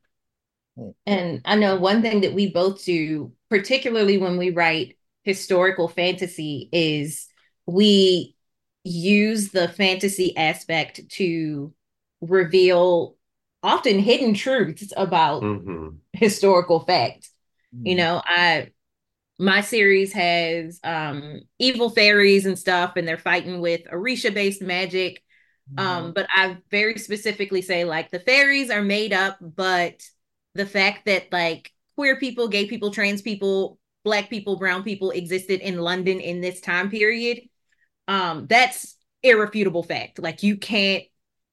And I know one thing that we both do, particularly when we write historical fantasy, is we use the fantasy aspect to reveal often hidden truths about mm-hmm. historical facts. Mm-hmm. You know, I my series has um, evil fairies and stuff, and they're fighting with Orisha-based magic. Mm-hmm. Um, but I very specifically say, like, the fairies are made up, but the fact that, like, queer people, gay people, trans people, Black people, brown people existed in London in this time period, um, that's irrefutable fact. Like, you can't,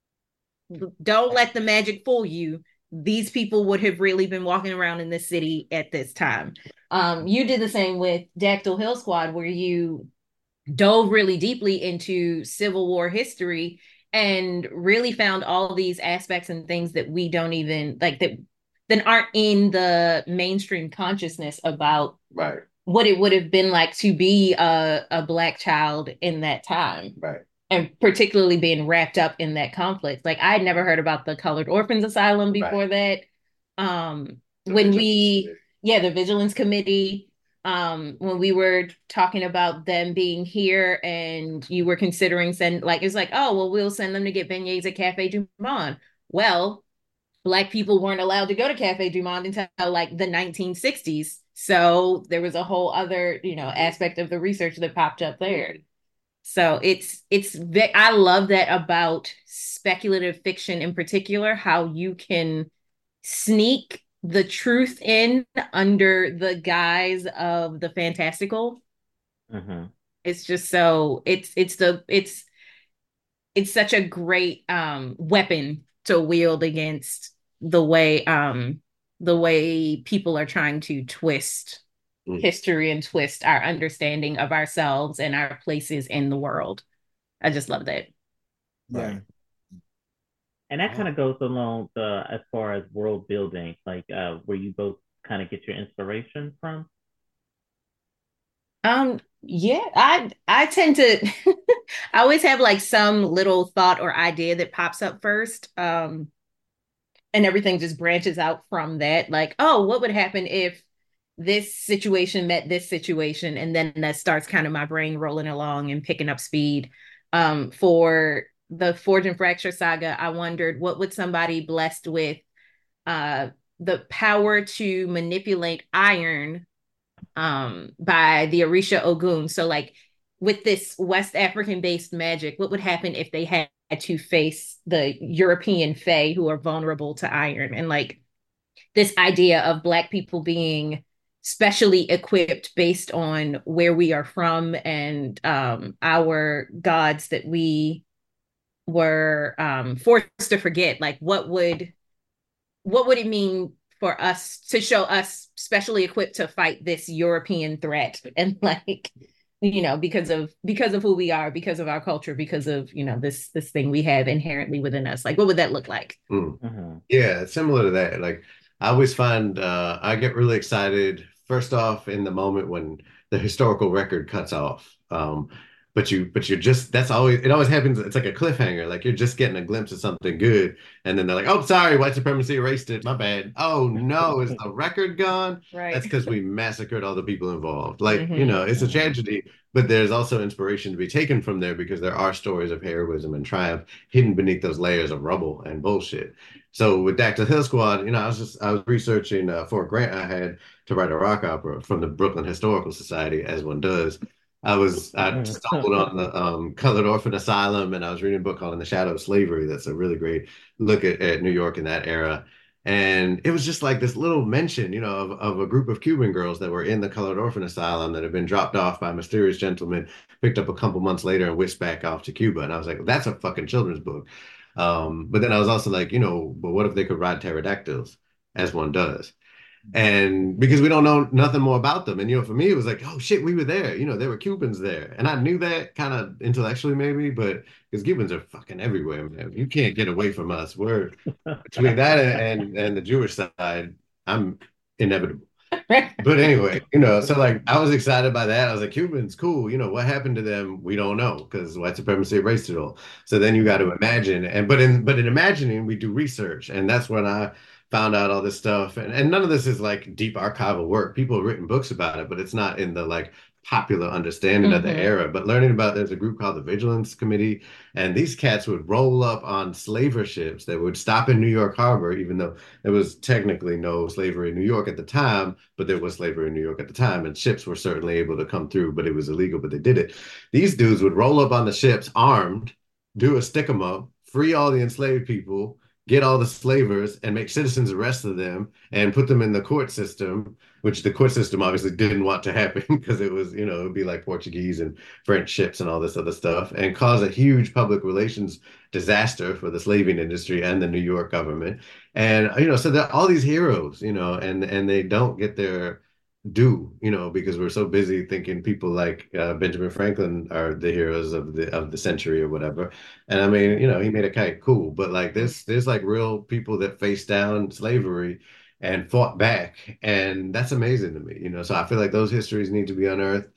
don't let the magic fool you. These people would have really been walking around in this city at this time. Um, you did the same with Dactyl Hill Squad, where you dove really deeply into Civil War history and really found all these aspects and things that we don't even like that that aren't in the mainstream consciousness about right. what it would have been like to be a, a Black child in that time. Right. and particularly being wrapped up in that conflict. Like I had never heard about the Colored Orphans Asylum Right. before that. Um, The when Vigilance we, Committee. yeah, the Vigilance Committee, um, when we were talking about them being here and you were considering send like it's like, oh, well, we'll send them to get beignets at Cafe Du Monde. Well, Black people weren't allowed to go to Cafe Du Monde until like the nineteen sixties. So there was a whole other, you know, aspect of the research that popped up there. So it's it's I love that about speculative fiction in particular, how you can sneak the truth in under the guise of the fantastical. Mm-hmm. It's just so it's it's the it's it's such a great um weapon to wield against the way um the way people are trying to twist Mm. history and twist our understanding of ourselves and our places in the world. I just love that. Yeah. Right. And that kind Oh. of goes along the as far as world building, like uh, where you both kind of get your inspiration from. Um, yeah, I I tend to I always have like some little thought or idea that pops up first. Um, and everything just branches out from that. Like, oh, what would happen if this situation met this situation? And then that starts kind of my brain rolling along and picking up speed. Um, for the Forge and Fracture saga, I wondered what would somebody blessed with uh the power to manipulate iron um by the Orisha Ogun. So like with this West African based magic, what would happen if they had to face the European Fae who are vulnerable to iron? And like this idea of Black people being specially equipped based on where we are from and um our gods that we were um forced to forget. Like what would what would it mean for us to show us specially equipped to fight this European threat? And like, you know, because of because of who we are, because of our culture, because of, you know, this this thing we have inherently within us. Like what would that look like? Mm. Mm-hmm. Yeah, it's similar to that. Like I always find uh I get really excited first off in the moment when the historical record cuts off. Um but you but you're just that's always it always happens. It's like a cliffhanger. Like you're just getting a glimpse of something good and then they're like, "Oh, sorry, white supremacy erased it. My bad." "Oh, no, is the record gone?" Right. That's because we massacred all the people involved. Like, you Mm-hmm. know, it's a Mm-hmm. tragedy, but there's also inspiration to be taken from there because there are stories of heroism and triumph hidden beneath those layers of rubble and bullshit. So with Dactyl Hill Squad, you know, I was just I was researching uh, for a grant I had to write a rock opera from the Brooklyn Historical Society, as one does. I was I stumbled on the um, Colored Orphan Asylum, and I was reading a book called In the Shadow of Slavery. That's a really great look at, at New York in that era. And it was just like this little mention, you know, of, of a group of Cuban girls that were in the Colored Orphan Asylum that had been dropped off by a mysterious gentleman, picked up a couple months later and whisked back off to Cuba. And I was like, that's a fucking children's book. Um, but then I was also like, you know, but what if they could ride pterodactyls, as one does? And because we don't know nothing more about them. And, you know, for me, it was like, oh shit, we were there. You know, there were Cubans there. And I knew that kind of intellectually, maybe, but because Cubans are fucking everywhere, man. You can't get away from us. We're between that and, and, and the Jewish side, I'm inevitable. But anyway, you know, so like I was excited by that. I was like, Cubans, cool. You know, what happened to them? We don't know because white supremacy erased it all. So then you got to imagine. And but in but in imagining, we do research. And that's when I found out all this stuff. And, and none of this is like deep archival work. People have written books about it, but it's not in the like popular understanding of the Mm-hmm. era. But learning about there's a group called the Vigilance Committee, and these cats would roll up on slaver ships that would stop in New York Harbor, even though there was technically no slavery in New York at the time, but there was slavery in New York at the time, and ships were certainly able to come through, but it was illegal, but they did it. These dudes would roll up on the ships armed, do a stick 'em up, free all the enslaved people, get all the slavers, and make citizens arrest of them and put them in the court system, which the court system obviously didn't want to happen because it was, you know, it would be like Portuguese and French ships and all this other stuff, and cause a huge public relations disaster for the slaving industry and the New York government. And you know, so there are all these heroes, you know, and and they don't get their due, you know, because we're so busy thinking people like uh, Benjamin Franklin are the heroes of the of the century or whatever. And I mean, you know, he made a kite cool, but like this, there's like real people that faced down slavery and fought back, and that's amazing to me, you know. So I feel like those histories need to be unearthed.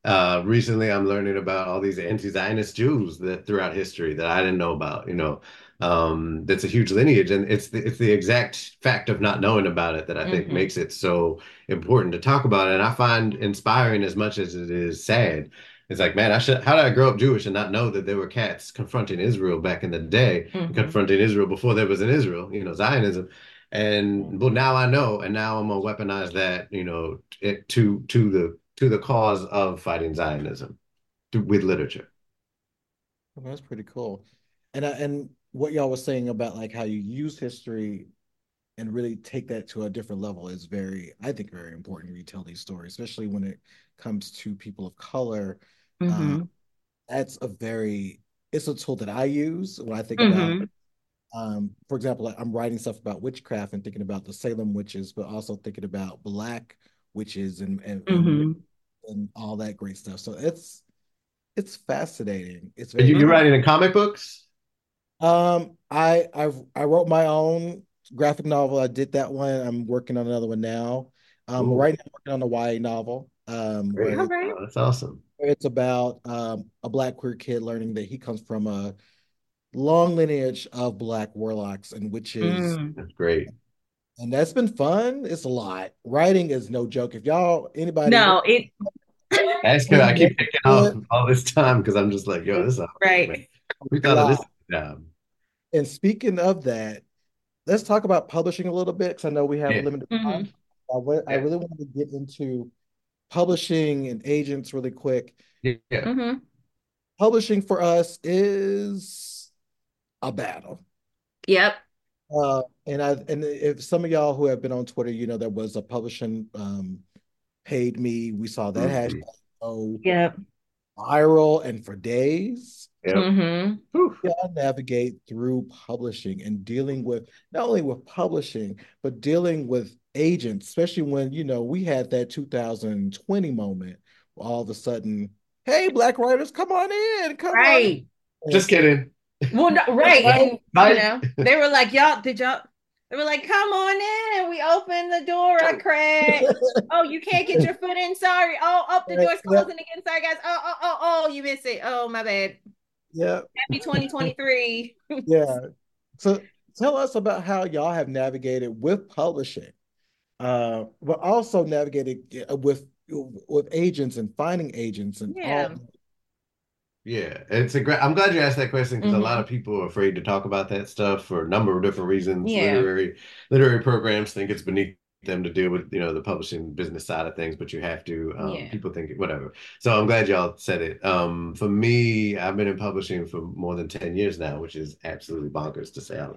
Uh, recently, I'm learning about all these anti-Zionist Jews that throughout history that I didn't know about. You know, um, that's a huge lineage, and it's the, it's the exact fact of not knowing about it that I think Hmm. makes it so important to talk about it. And I find inspiring as much as it is sad. It's like, man, I should. How did I grow up Jewish and not know that there were cats confronting Israel back in the day and Hmm. confronting Israel before there was an Israel? You know, Zionism. And well, now I know, and now I'm gonna weaponize that, you know, it, to to the to the cause of fighting Zionism to, with literature. Well, that's pretty cool. And I, and what y'all was saying about like how you use history and really take that to a different level is very, I think, very important when you tell these stories, especially when it comes to people of color. Uh, Hmm. that's a very, it's a tool that I use when I think about, Hmm. um, for example, like I'm writing stuff about witchcraft and thinking about the Salem witches, but also thinking about black witches and and and, Hmm. and all that great stuff. So it's it's fascinating. It's Are very you you're Hmm. writing in comic books? Um, I I I wrote my own graphic novel. I did that one. I'm working on another one now. Um, Oh, right now I'm working on a Y A novel. Um, where great. All it, right. Oh, that's awesome. where it's about um a black queer kid learning that he comes from a long lineage of black warlocks and witches, Mm. That's great. and that's been fun. It's a lot. Writing is no joke. If y'all anybody No, it That's good. I who keep picking off it, all this time because I'm just like, yo, this is a man. right. We a thought of this lot. job. And speaking of that, let's talk about publishing a little bit because I know we have Yeah. limited time. Hmm. I, wa- I Yeah. really want to get into publishing and agents really quick. Yeah. Hmm. Publishing for us is a battle. Yep. Uh, and I and if some of y'all who have been on Twitter, you know there was a publishing um, paid me. We saw that Mhm. hashtag go Yep. viral and for days. Yep. Hmm. Whew. Yeah, I navigate through publishing and dealing with not only with publishing, but dealing with agents, especially when, you know, we had that two thousand twenty moment where all of a sudden, hey, black writers, come on in, come on Right. in. Just kidding. Well, no, right. Right? And, you Bye. know, they were like, y'all, did y'all, they were like, come on in. We opened the door. I cracked. Oh, you can't get your foot in. Sorry. Oh, oh, the Right. door's Yeah, closing again. Sorry, guys. Oh, oh, oh, oh, you missed it. Oh, my bad. yeah, Happy twenty twenty-three. yeah. So tell us about how y'all have navigated with publishing, uh, but also navigated uh, with with agents and finding agents and Yeah. all. Yeah, it's a great. I'm glad you asked that question because a lot Hmm. of people are afraid to talk about that stuff for a number of different reasons. Yeah. Literary literary programs think it's beneath them to deal with, you know, the publishing business side of things, but you have to. Um, Yeah. people think whatever. So I'm glad y'all said it. Um, for me, I've been in publishing for more than ten years now, which is absolutely bonkers to say out.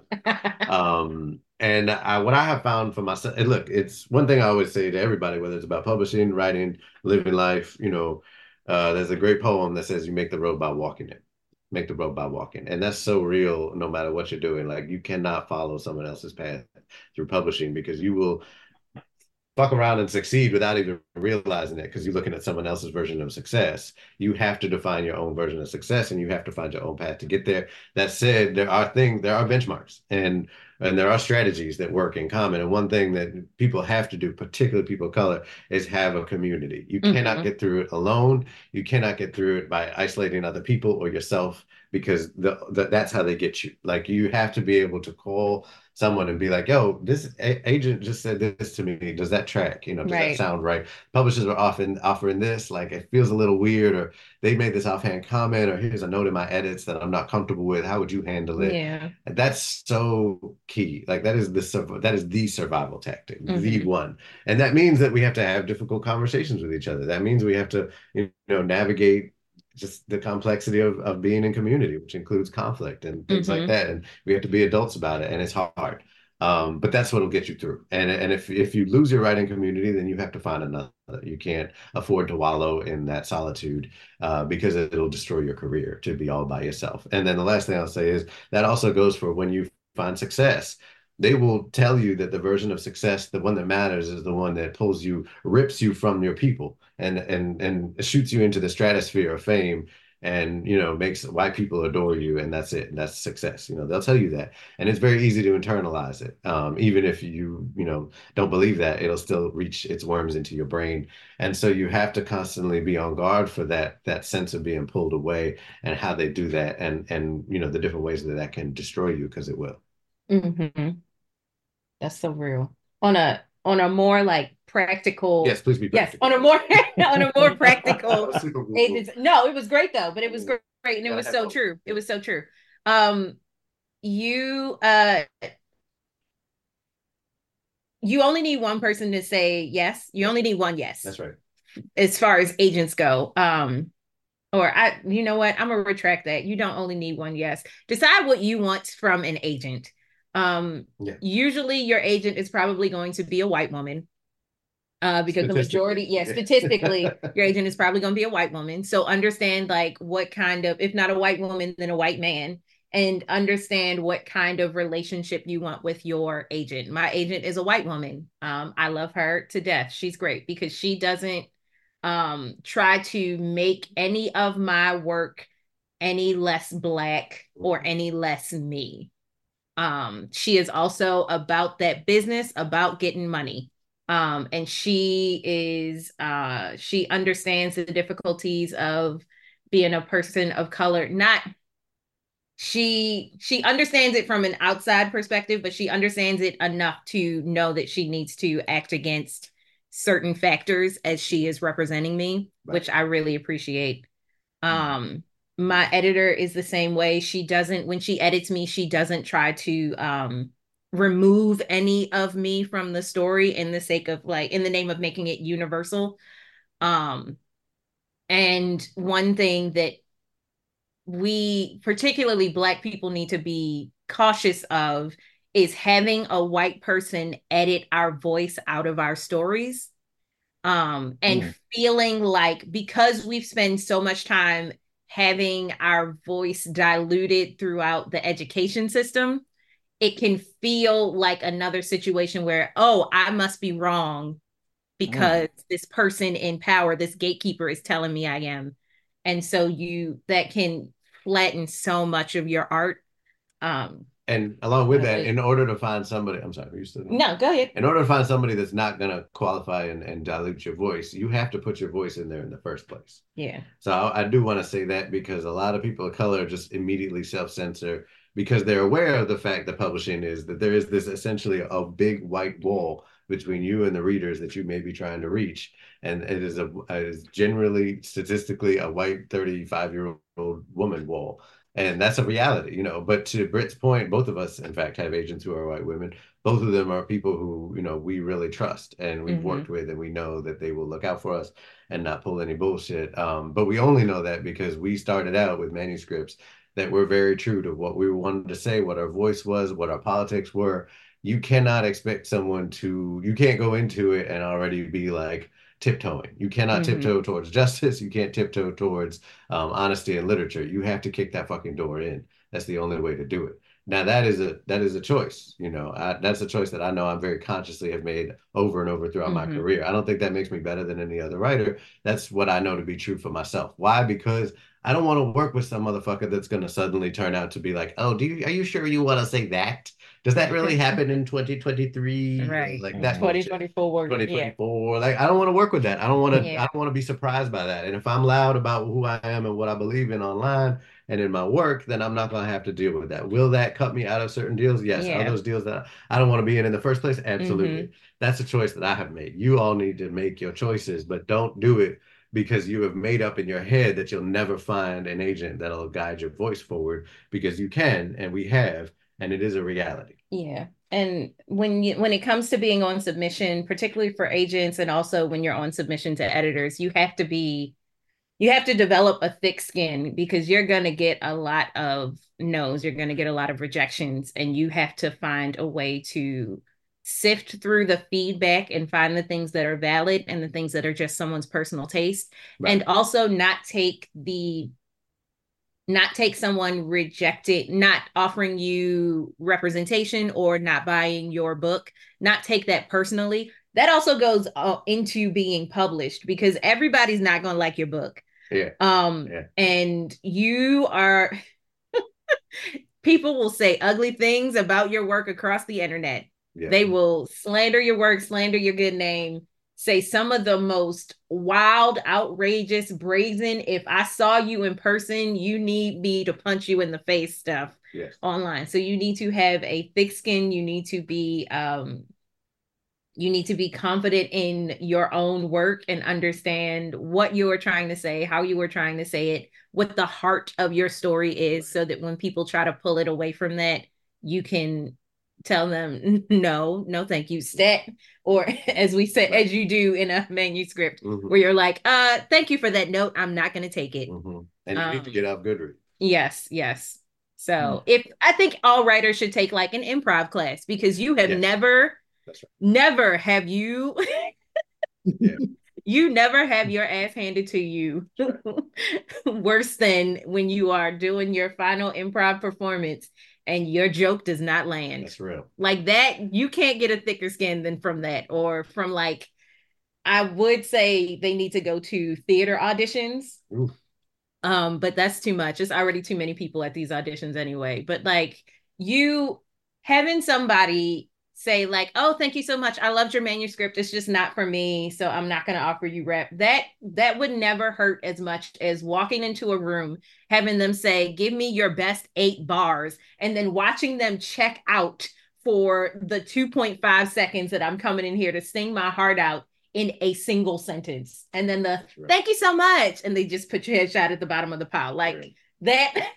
Um, and I, what I have found for myself, and look, it's one thing I always say to everybody, whether it's about publishing, writing, living life, you know, uh, there's a great poem that says you make the road by walking it. Make the road by walking. And that's so real no matter what you're doing. Like you cannot follow someone else's path through publishing because you will fuck around and succeed without even realizing it because you're looking at someone else's version of success. You have to define your own version of success and you have to find your own path to get there. That said, there are things, there are benchmarks and and there are strategies that work in common. And one thing that people have to do, particularly people of color, is have a community. You cannot Hmm. get through it alone. You cannot get through it by isolating other people or yourself because the, the that's how they get you. Like you have to be able to call someone and be like, yo, this a- agent just said this to me. Does that track? You know, does that Right. sound right? Publishers are often offering this, like it feels a little weird, or they made this offhand comment, or here's a note in my edits that I'm not comfortable with. How would you handle it? Yeah. And that's so key. Like that is the that is the survival tactic, the Hmm. one. And that means that we have to have difficult conversations with each other. That means we have to, you know, navigate just the complexity of, of being in community, which includes conflict and things like Hmm. that. And we have to be adults about it, and it's hard. Um, but that's what'll get you through. And and if if you lose your writing community, then you have to find another. You can't afford to wallow in that solitude uh, because it'll destroy your career to be all by yourself. And then the last thing I'll say is that also goes for when you find success. They will tell you that the version of success, the one that matters, is the one that pulls you, rips you from your people, and and and shoots you into the stratosphere of fame and you know makes white people adore you, and that's it, and that's success. You know, they'll tell you that, and it's very easy to internalize it. Um, even if you you know don't believe that, it'll still reach its worms into your brain, and so you have to constantly be on guard for that that sense of being pulled away, and how they do that, and and you know the different ways that that can destroy you, because it will. Hmm. That's so real. On a on a more like practical, Yes, please be yes, practical. on a more on a more That practical. was super cool. It is, no, it was great though, but it was great, and it Gotta was have so both. true. It was so true. Um, you uh you only need one person to say yes. You only need one yes That's right. as far as agents go. Um, or I, you know what? I'm gonna retract that. You don't only need one yes. Decide what you want from an agent. Um, Yeah. Usually your agent is probably going to be a white woman. Uh, because the Statistically. majority, yeah, Yeah. statistically, your agent is probably going to be a white woman. So understand like what kind of, if not a white woman, then a white man, and understand what kind of relationship you want with your agent. My agent is a white woman. Um, I love her to death. She's great because she doesn't um try to make any of my work any less black or any less me. Um, she is also about that business, about getting money. Um, and she is uh she understands the difficulties of being a person of color. Not she she understands it from an outside perspective, but she understands it enough to know that she needs to act against certain factors as she is representing me, Right. which I really appreciate. Um, my editor is the same way. She doesn't, when she edits me, she doesn't try to um remove any of me from the story in the sake of like in the name of making it universal. Um, and one thing that we, particularly Black people, need to be cautious of is having a white person edit our voice out of our stories. Um, and Mm. feeling like because we've spent so much time having our voice diluted throughout the education system, it can feel like another situation where, oh, I must be wrong Mm. because this person in power, this gatekeeper is telling me I am. And so you that can flatten so much of your art. Um, And along with that, like, in order to find somebody, I'm sorry, are you still going? no, go ahead. In order to find somebody that's not going to qualify and, and dilute your voice, you have to put your voice in there in the first place. Yeah. So I, I do want to say that, because a lot of people of color just immediately self-censor because they're aware of the fact that publishing is that there is this essentially a big white wall between you and the readers that you may be trying to reach. And it is a it is generally statistically a white thirty-five year old woman wall. And that's a reality, you know. But to Britt's point, both of us, in fact, have agents who are white women. Both of them are people who, you know, we really trust and we've Mm-hmm. worked with, and we know that they will look out for us and not pull any bullshit. Um, but we only know that because we started out with manuscripts that were very true to what we wanted to say, what our voice was, what our politics were. You cannot expect someone to, you can't go into it and already be like tiptoeing. You cannot Mm-hmm. tiptoe towards justice. You can't tiptoe towards um, honesty in literature. You have to kick that fucking door in. That's the only way to do it. Now that is a that is a choice, you know. I, that's a choice that I know I'm very consciously have made over and over throughout my Mm-hmm. career. I don't think that makes me better than any other writer. That's what I know to be true for myself. Why? Because I don't want to work with some motherfucker that's going to suddenly turn out to be like, oh, do you are you sure you want to say that? Does that really happen in twenty twenty-three? Right. Like that Mhm. bullshit. twenty twenty-four. Yeah. twenty twenty-four. Like I don't want to work with that. I don't want to. I Yeah. don't want to be surprised by that. And if I'm loud about who I am and what I believe in online and in my work, then I'm not going to have to deal with that. Will that cut me out of certain deals? Yes. Are Yeah. those deals that I don't want to be in in the first place? Absolutely. Mm-hmm. That's a choice that I have made. You all need to make your choices, but don't do it because you have made up in your head that you'll never find an agent that'll guide your voice forward, because you can, and we have, and it is a reality. Yeah. And when you when it comes to being on submission, particularly for agents and also when you're on submission to editors, you have to be you have to develop a thick skin because you're going to get a lot of no's, you're going to get a lot of rejections, and you have to find a way to sift through the feedback and find the things that are valid and the things that are just someone's personal taste. Right. And also not take the not take someone rejected, not offering you representation or not buying your book, not take that personally. That also goes uh, into being published because everybody's not going to like your book. Yeah. Um, Yeah. and you are, people will say ugly things about your work across the internet. Yeah. They will slander your work, slander your good name, say some of the most wild, outrageous, brazen, if I saw you in person, you need me to punch you in the face stuff Yes. online. So you need to have a thick skin. You need to be um you need to be confident in your own work and understand what you are trying to say, how you are trying to say it, what the heart of your story is, so that when people try to pull it away from that, you can tell them, no, no, thank you, stat. Or as we said, as you do in a manuscript, mm-hmm. where you're like, uh, thank you for that note. I'm not going to take it. Mm-hmm. And you um, need to get off Goodreads. Yes, yes. So if I think all writers should take like an improv class, because you have yes. never That's right. Never have you, yeah. you never have your ass handed to you worse than when you are doing your final improv performance and your joke does not land. That's real. Like that, you can't get a thicker skin than from that, or from like, I would say they need to go to theater auditions. Ooh. Um, but that's too much. It's already too many people at these auditions anyway. But like you having somebody say like, oh, thank you so much, I loved your manuscript, it's just not for me, so I'm not going to offer you rep. That that would never hurt as much as walking into a room, having them say, give me your best eight bars, and then watching them check out for the two point five seconds that I'm coming in here to sing my heart out in a single sentence. And then the right. thank you so much, and they just put your headshot at the bottom of the pile. Like right. that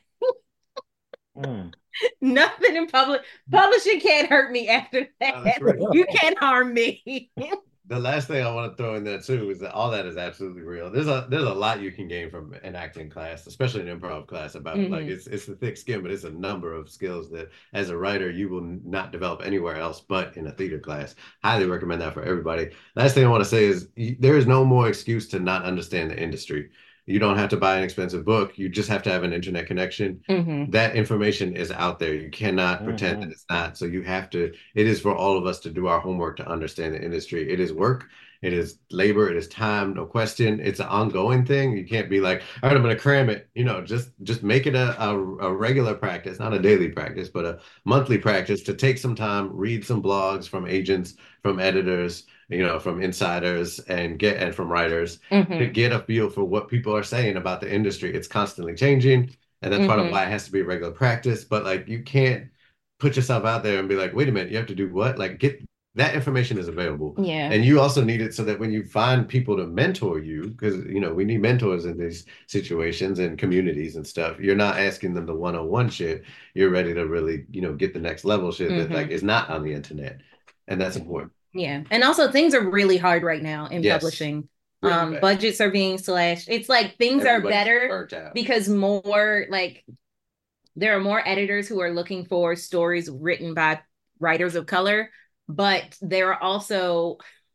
mm. Nothing in public publishing can't hurt me after that. Oh, right. You can't harm me. The last thing I want to throw in there too is that all that is absolutely real. There's a there's a lot you can gain from an acting class, especially an improv class. About mm-hmm. like it's it's the thick skin, but it's a number of skills that as a writer you will not develop anywhere else but in a theater class. Highly recommend that for everybody. Last thing I want to say is there is no more excuse to not understand the industry. You don't have to buy an expensive book. You just have to have an internet connection. Mm-hmm. That information is out there. You cannot mm-hmm. pretend that it's not. So you have to, it is for all of us to do our homework to understand the industry. It is work. It is labor. It is time. No question. It's an ongoing thing. You can't be like, all right, I'm going to cram it. You know, just, just make it a, a, a regular practice, not a daily practice, but a monthly practice to take some time, read some blogs from agents, from editors, you know, from insiders and get and from writers mm-hmm. to get a feel for what people are saying about the industry. It's constantly changing, and that's mm-hmm. part of why it has to be a regular practice. But like, you can't put yourself out there and be like, wait a minute, you have to do what? Like, get that information is available. Yeah. And you also need it so that when you find people to mentor you, because you know we need mentors in these situations and communities and stuff. You're not asking them the one-on-one shit. You're ready to really, you know, get the next level shit mm-hmm. that like is not on the internet, and that's important. Yeah. And also things are really hard right now in yes. publishing. Really um, bad. Budgets are being slashed. It's like things Everybody's are better because more like there are more editors who are looking for stories written by writers of color, but there are also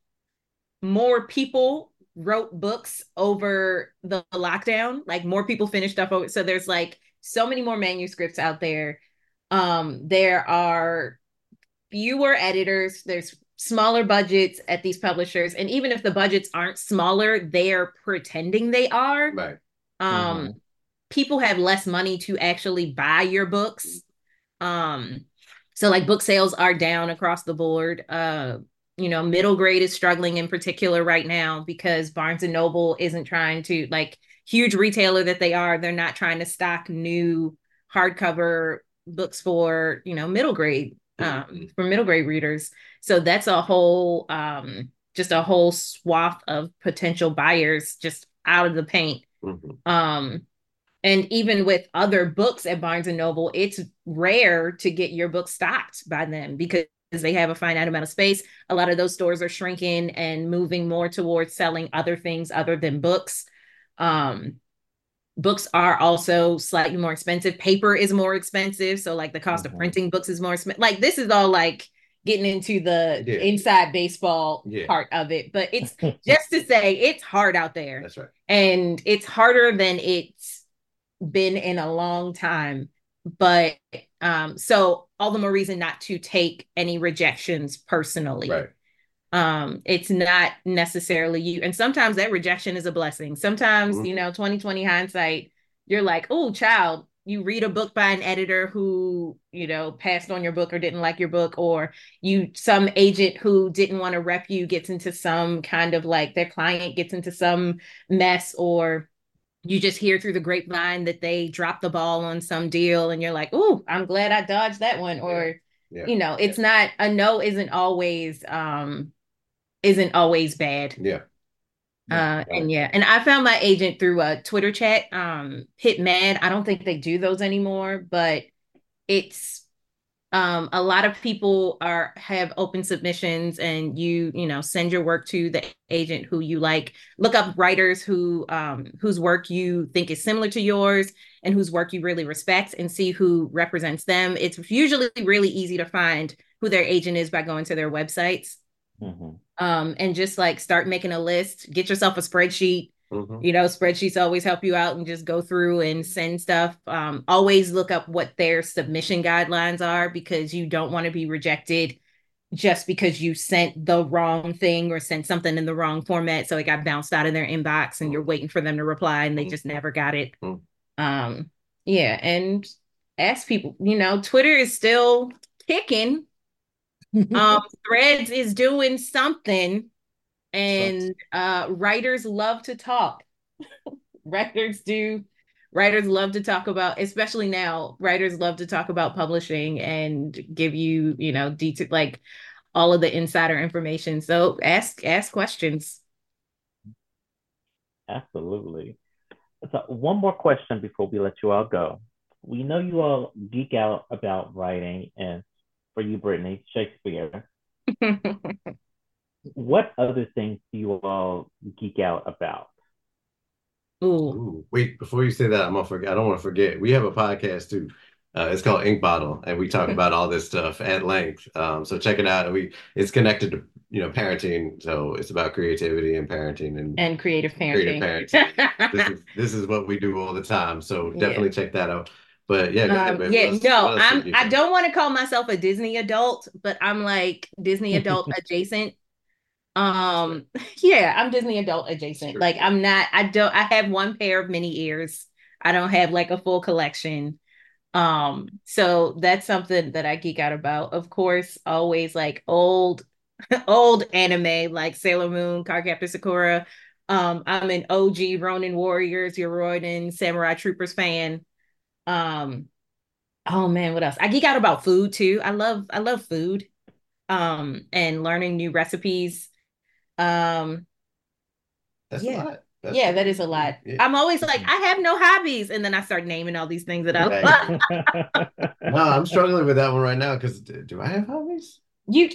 more people wrote books over the lockdown. Like more people finished stuff over. So there's like so many more manuscripts out there. Um, there are fewer editors. There's smaller budgets at these publishers, and even if the budgets aren't smaller, they're pretending they are. Right. Um, mm-hmm. People have less money to actually buy your books. Um, so like book sales are down across the board. Uh, you know, middle grade is struggling in particular right now because Barnes and Noble isn't trying to, like, huge retailer that they are, they're not trying to stock new hardcover books for, you know, middle grade. Um, for middle grade readers. So that's a whole, um, just a whole swath of potential buyers just out of the paint. Mm-hmm. Um, and even with other books at Barnes and Noble, it's rare to get your book stocked by them because they have a finite amount of space. A lot of those stores are shrinking and moving more towards selling other things other than books. Um, Books are also slightly more expensive. Paper is more expensive. So like the cost mm-hmm. of printing books is more expensive. Like this is all like getting into the yeah. inside baseball yeah. part of it. But it's just to say it's hard out there. That's right. And it's harder than it's been in a long time. But um, so all the more reason not to take any rejections personally. Right. Um, it's not necessarily you. And sometimes that rejection is a blessing. Sometimes, Mhm. you know, twenty twenty hindsight, you're like, oh, child, you read a book by an editor who, you know, passed on your book or didn't like your book, or you, some agent who didn't want to rep you gets into some kind of like their client gets into some mess, or you just hear through the grapevine that they dropped the ball on some deal and you're like, oh, I'm glad I dodged that one. Yeah. Or, Yeah. you know, it's not a no isn't always um isn't always bad. Yeah. Uh, Right. and yeah, and I found my agent through a Twitter chat, um, Hit Mad. I don't think they do those anymore, but it's um a lot of people are have open submissions, and you you know send your work to the agent who you like. Look up writers who um whose work you think is similar to yours and whose work you really respect, and see who represents them. It's usually really easy to find who their agent is by going to their websites, Mm-hmm. um, and just like start making a list. Get yourself a spreadsheet. Mhm. You know, spreadsheets always help you out, and just go through and send stuff. Um, always look up what their submission guidelines are, because you don't want to be rejected just because you sent the wrong thing or sent something in the wrong format. So it got bounced out of their inbox and you're waiting for them to reply and they just never got it. Mhm. Um, yeah. And ask people, you know, Twitter is still kicking. Um, Threads is doing something, Sucks. and uh writers love to talk. Writers do writers love to talk about, especially now, writers love to talk about publishing and give you, you know, detail, like all of the insider information. So ask ask questions. Absolutely. So one more question before we let you all go. We know you all geek out about writing, and for you, Brittany, Shakespeare. What other things do you all geek out about? Ooh. Ooh, wait, before you say that, I'm gonna forget. I don't want to forget. We have a podcast too. Uh, it's called Ink Bottle, and we talk about all this stuff at length. Um, so check it out. We it's connected to you know parenting, so it's about creativity and parenting and And creative creative parenting. parenting. This is this is what we do all the time. So Yeah. definitely check that out. But yeah, go ahead, Um, babe. What yeah, else, what no, else you I'm geek I on? don't want to call myself a Disney adult, but I'm like Disney adult adjacent. Um, yeah, I'm Disney adult adjacent. Sure. Like I'm not, I don't, I have one pair of mini ears. I don't have like a full collection. Um, so that's something that I geek out about. Of course, always like old, old anime like Sailor Moon, Cardcaptor Sakura. Um, I'm an O G Ronin Warriors, Yoroiden, Samurai Troopers fan. Um, oh man, what else? I geek out about food too. I love, I love food. Um, and learning new recipes. Um, That's a yeah. lot. That's Yeah, that is a lot. yeah. I'm always like, I have no hobbies. And then I start naming all these things that I Right. love. No, I'm struggling with that one right now because do I have hobbies? You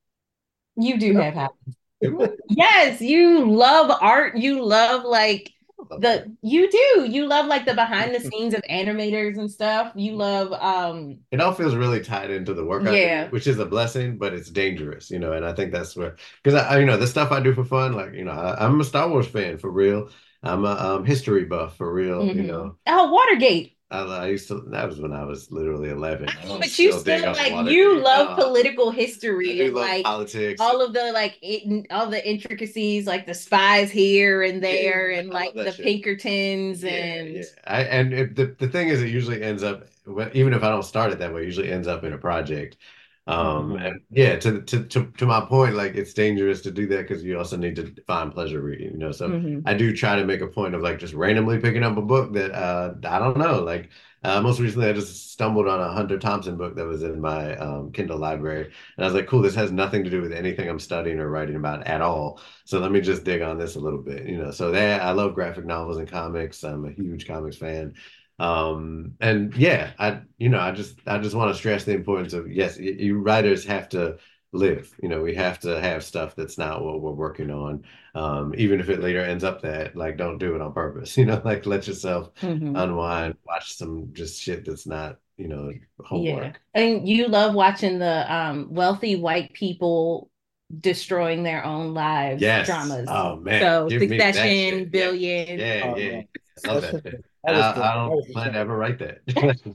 you do No, have hobbies. do I? Yes, you love art. You love like I love art. the you do. You love like the behind the scenes of animators and stuff. You love um It all feels really tied into the work I do, yeah. which is a blessing, but it's dangerous, you know. And I think that's where, because I, I, you know, the stuff I do for fun, like, you know, I, I'm a Star Wars fan for real. I'm a um, history buff for real, you Mhm. know. Oh, Watergate. I, I used to, that was when I was literally eleven. I don't But you still dig still on like you Watergate. love Uh, political I history do and love like politics. all of the like it, all the intricacies, like the spies here and there, Yeah, and I like love that the shit. Pinkertons Yeah, and yeah. I and it, the the thing is, it usually ends up, well, even if I don't start it that way, it usually ends up in a project. Um, Mhm. and yeah, to to to to my point, like it's dangerous to do that because you also need to find pleasure reading, you know. So Mhm. I do try to make a point of like just randomly picking up a book that uh I don't know. Like uh, most recently, I just stumbled on a Hunter Thompson book that was in my um, Kindle library, and I was like, cool, this has nothing to do with anything I'm studying or writing about at all. So let me just dig on this a little bit, you know. So that I love graphic novels and comics. I'm a huge comics fan. Um, and yeah, I you know, I just I just want to stress the importance of yes, y- you writers have to live. You know, we have to have stuff that's not what we're working on. Um, even if it later ends up that like don't do it on purpose, you know, like let yourself Mhm. unwind, watch some just shit that's not, you know, Yeah. homework. And you love watching the um wealthy white people destroying their own lives Yes. dramas. Oh man, So give me that Succession, shit. Yeah. Billions. Yeah, Oh yeah. man, I love that that shit, shit. that And was I, good. I That don't was the plan to show. ever write that.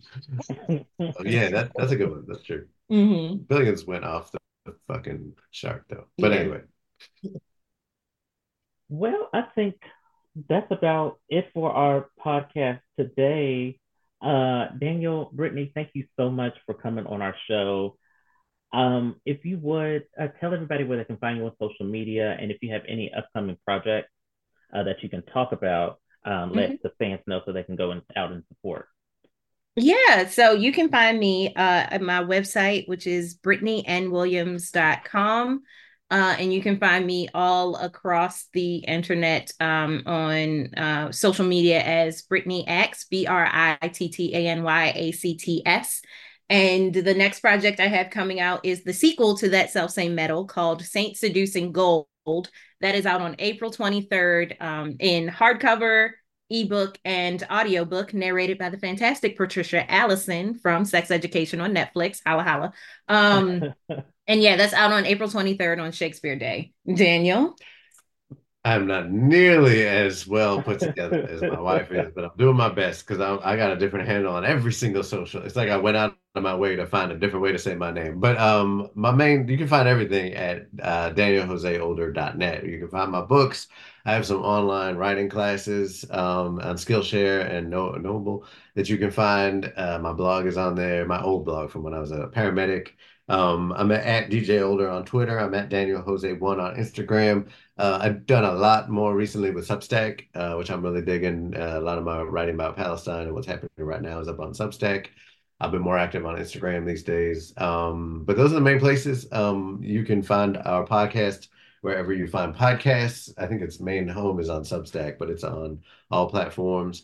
Oh, yeah, that that's a good one. That's true. Hmm. Billions went off the, the fucking shark though. But Yeah. anyway. Well, I think that's about it for our podcast today. Uh, Daniel, Brittany, thank you so much for coming on our show. Um, if you would uh, tell everybody where they can find you on social media, and if you have any upcoming projects uh, that you can talk about, um, let Mhm. the fans know so they can go and, out and support. Yeah, so you can find me uh, at my website, which is brittany n williams dot com. Uh, and you can find me all across the internet um, on uh, social media as Brittany Acts, B R I T T A N Y A C T S. And the next project I have coming out is the sequel to that self same metal called Saint Seducing Gold. That is out on April twenty-third um, in hardcover, ebook, and audiobook, narrated by the fantastic Patricia Allison from Sex Education on Netflix. Holla holla. Um, and yeah, that's out on April twenty-third on Shakespeare Day. Daniel? I'm not nearly as well put together as my wife is, but I'm doing my best because I I got a different handle on every single social. It's like I went out of my way to find a different way to say my name. But um, my main you can find everything at uh, daniel jose older dot net. You can find my books. I have some online writing classes um, on Skillshare and no Noble that you can find. Uh, my blog is on there. My old blog from when I was a paramedic. Um, I'm at, at D J Older on Twitter. I'm at Daniel Jose one on Instagram. Uh, I've done a lot more recently with Substack, uh, which I'm really digging. Uh, a lot of my writing about Palestine and what's happening right now is up on Substack. I've been more active on Instagram these days. Um, but those are the main places. Um, you can find our podcast wherever you find podcasts. I think its main home is on Substack, but it's on all platforms.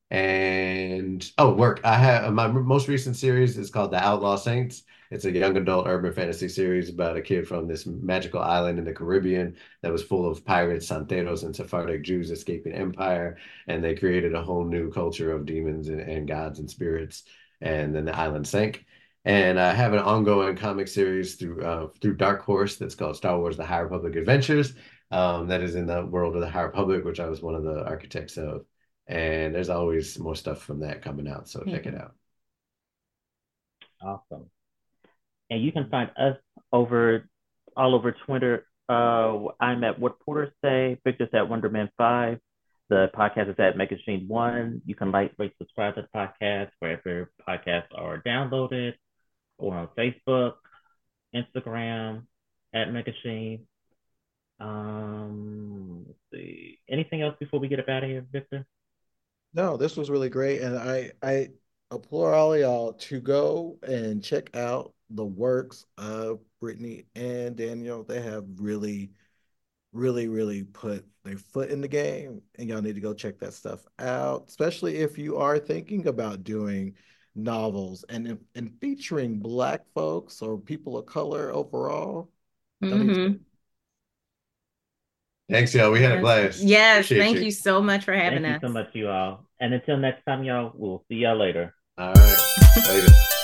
And oh, work. I have my most recent series is called The Outlaw Saints. It's a young adult urban fantasy series about a kid from this magical island in the Caribbean that was full of pirates, santeros, and Sephardic Jews escaping empire. And they created a whole new culture of demons and, and gods and spirits. And then the island sank. And I have an ongoing comic series through uh, through Dark Horse that's called Star Wars: The High Republic Adventures. Um, that is in the world of the High Republic, which I was one of the architects of. And there's always more stuff from that coming out, so check it Mhm. out. Awesome. And you can find us over all over Twitter. Uh, I'm at What Porter Say. Victor's at Wonderman Five. The podcast is at Megashine One. You can like, rate, subscribe to the podcast wherever podcasts are downloaded, or on Facebook, Instagram at Megashine. Um, let's see. Anything else before we get up out of here, Victor? No, this was really great, and I I implore all of y'all to go and check out the works of Brittany and Daniel. They have really, really, really put their foot in the game, and y'all need to go check that stuff out, especially if you are thinking about doing novels and and featuring Black folks or people of color overall. Y'all need to go. Mhm. Thanks, y'all. We had a Yes. blast. Yes. Appreciate Thank you. you so much for having Thank you us. so much, you all. And until next time, y'all, we'll see y'all later. All right. Later.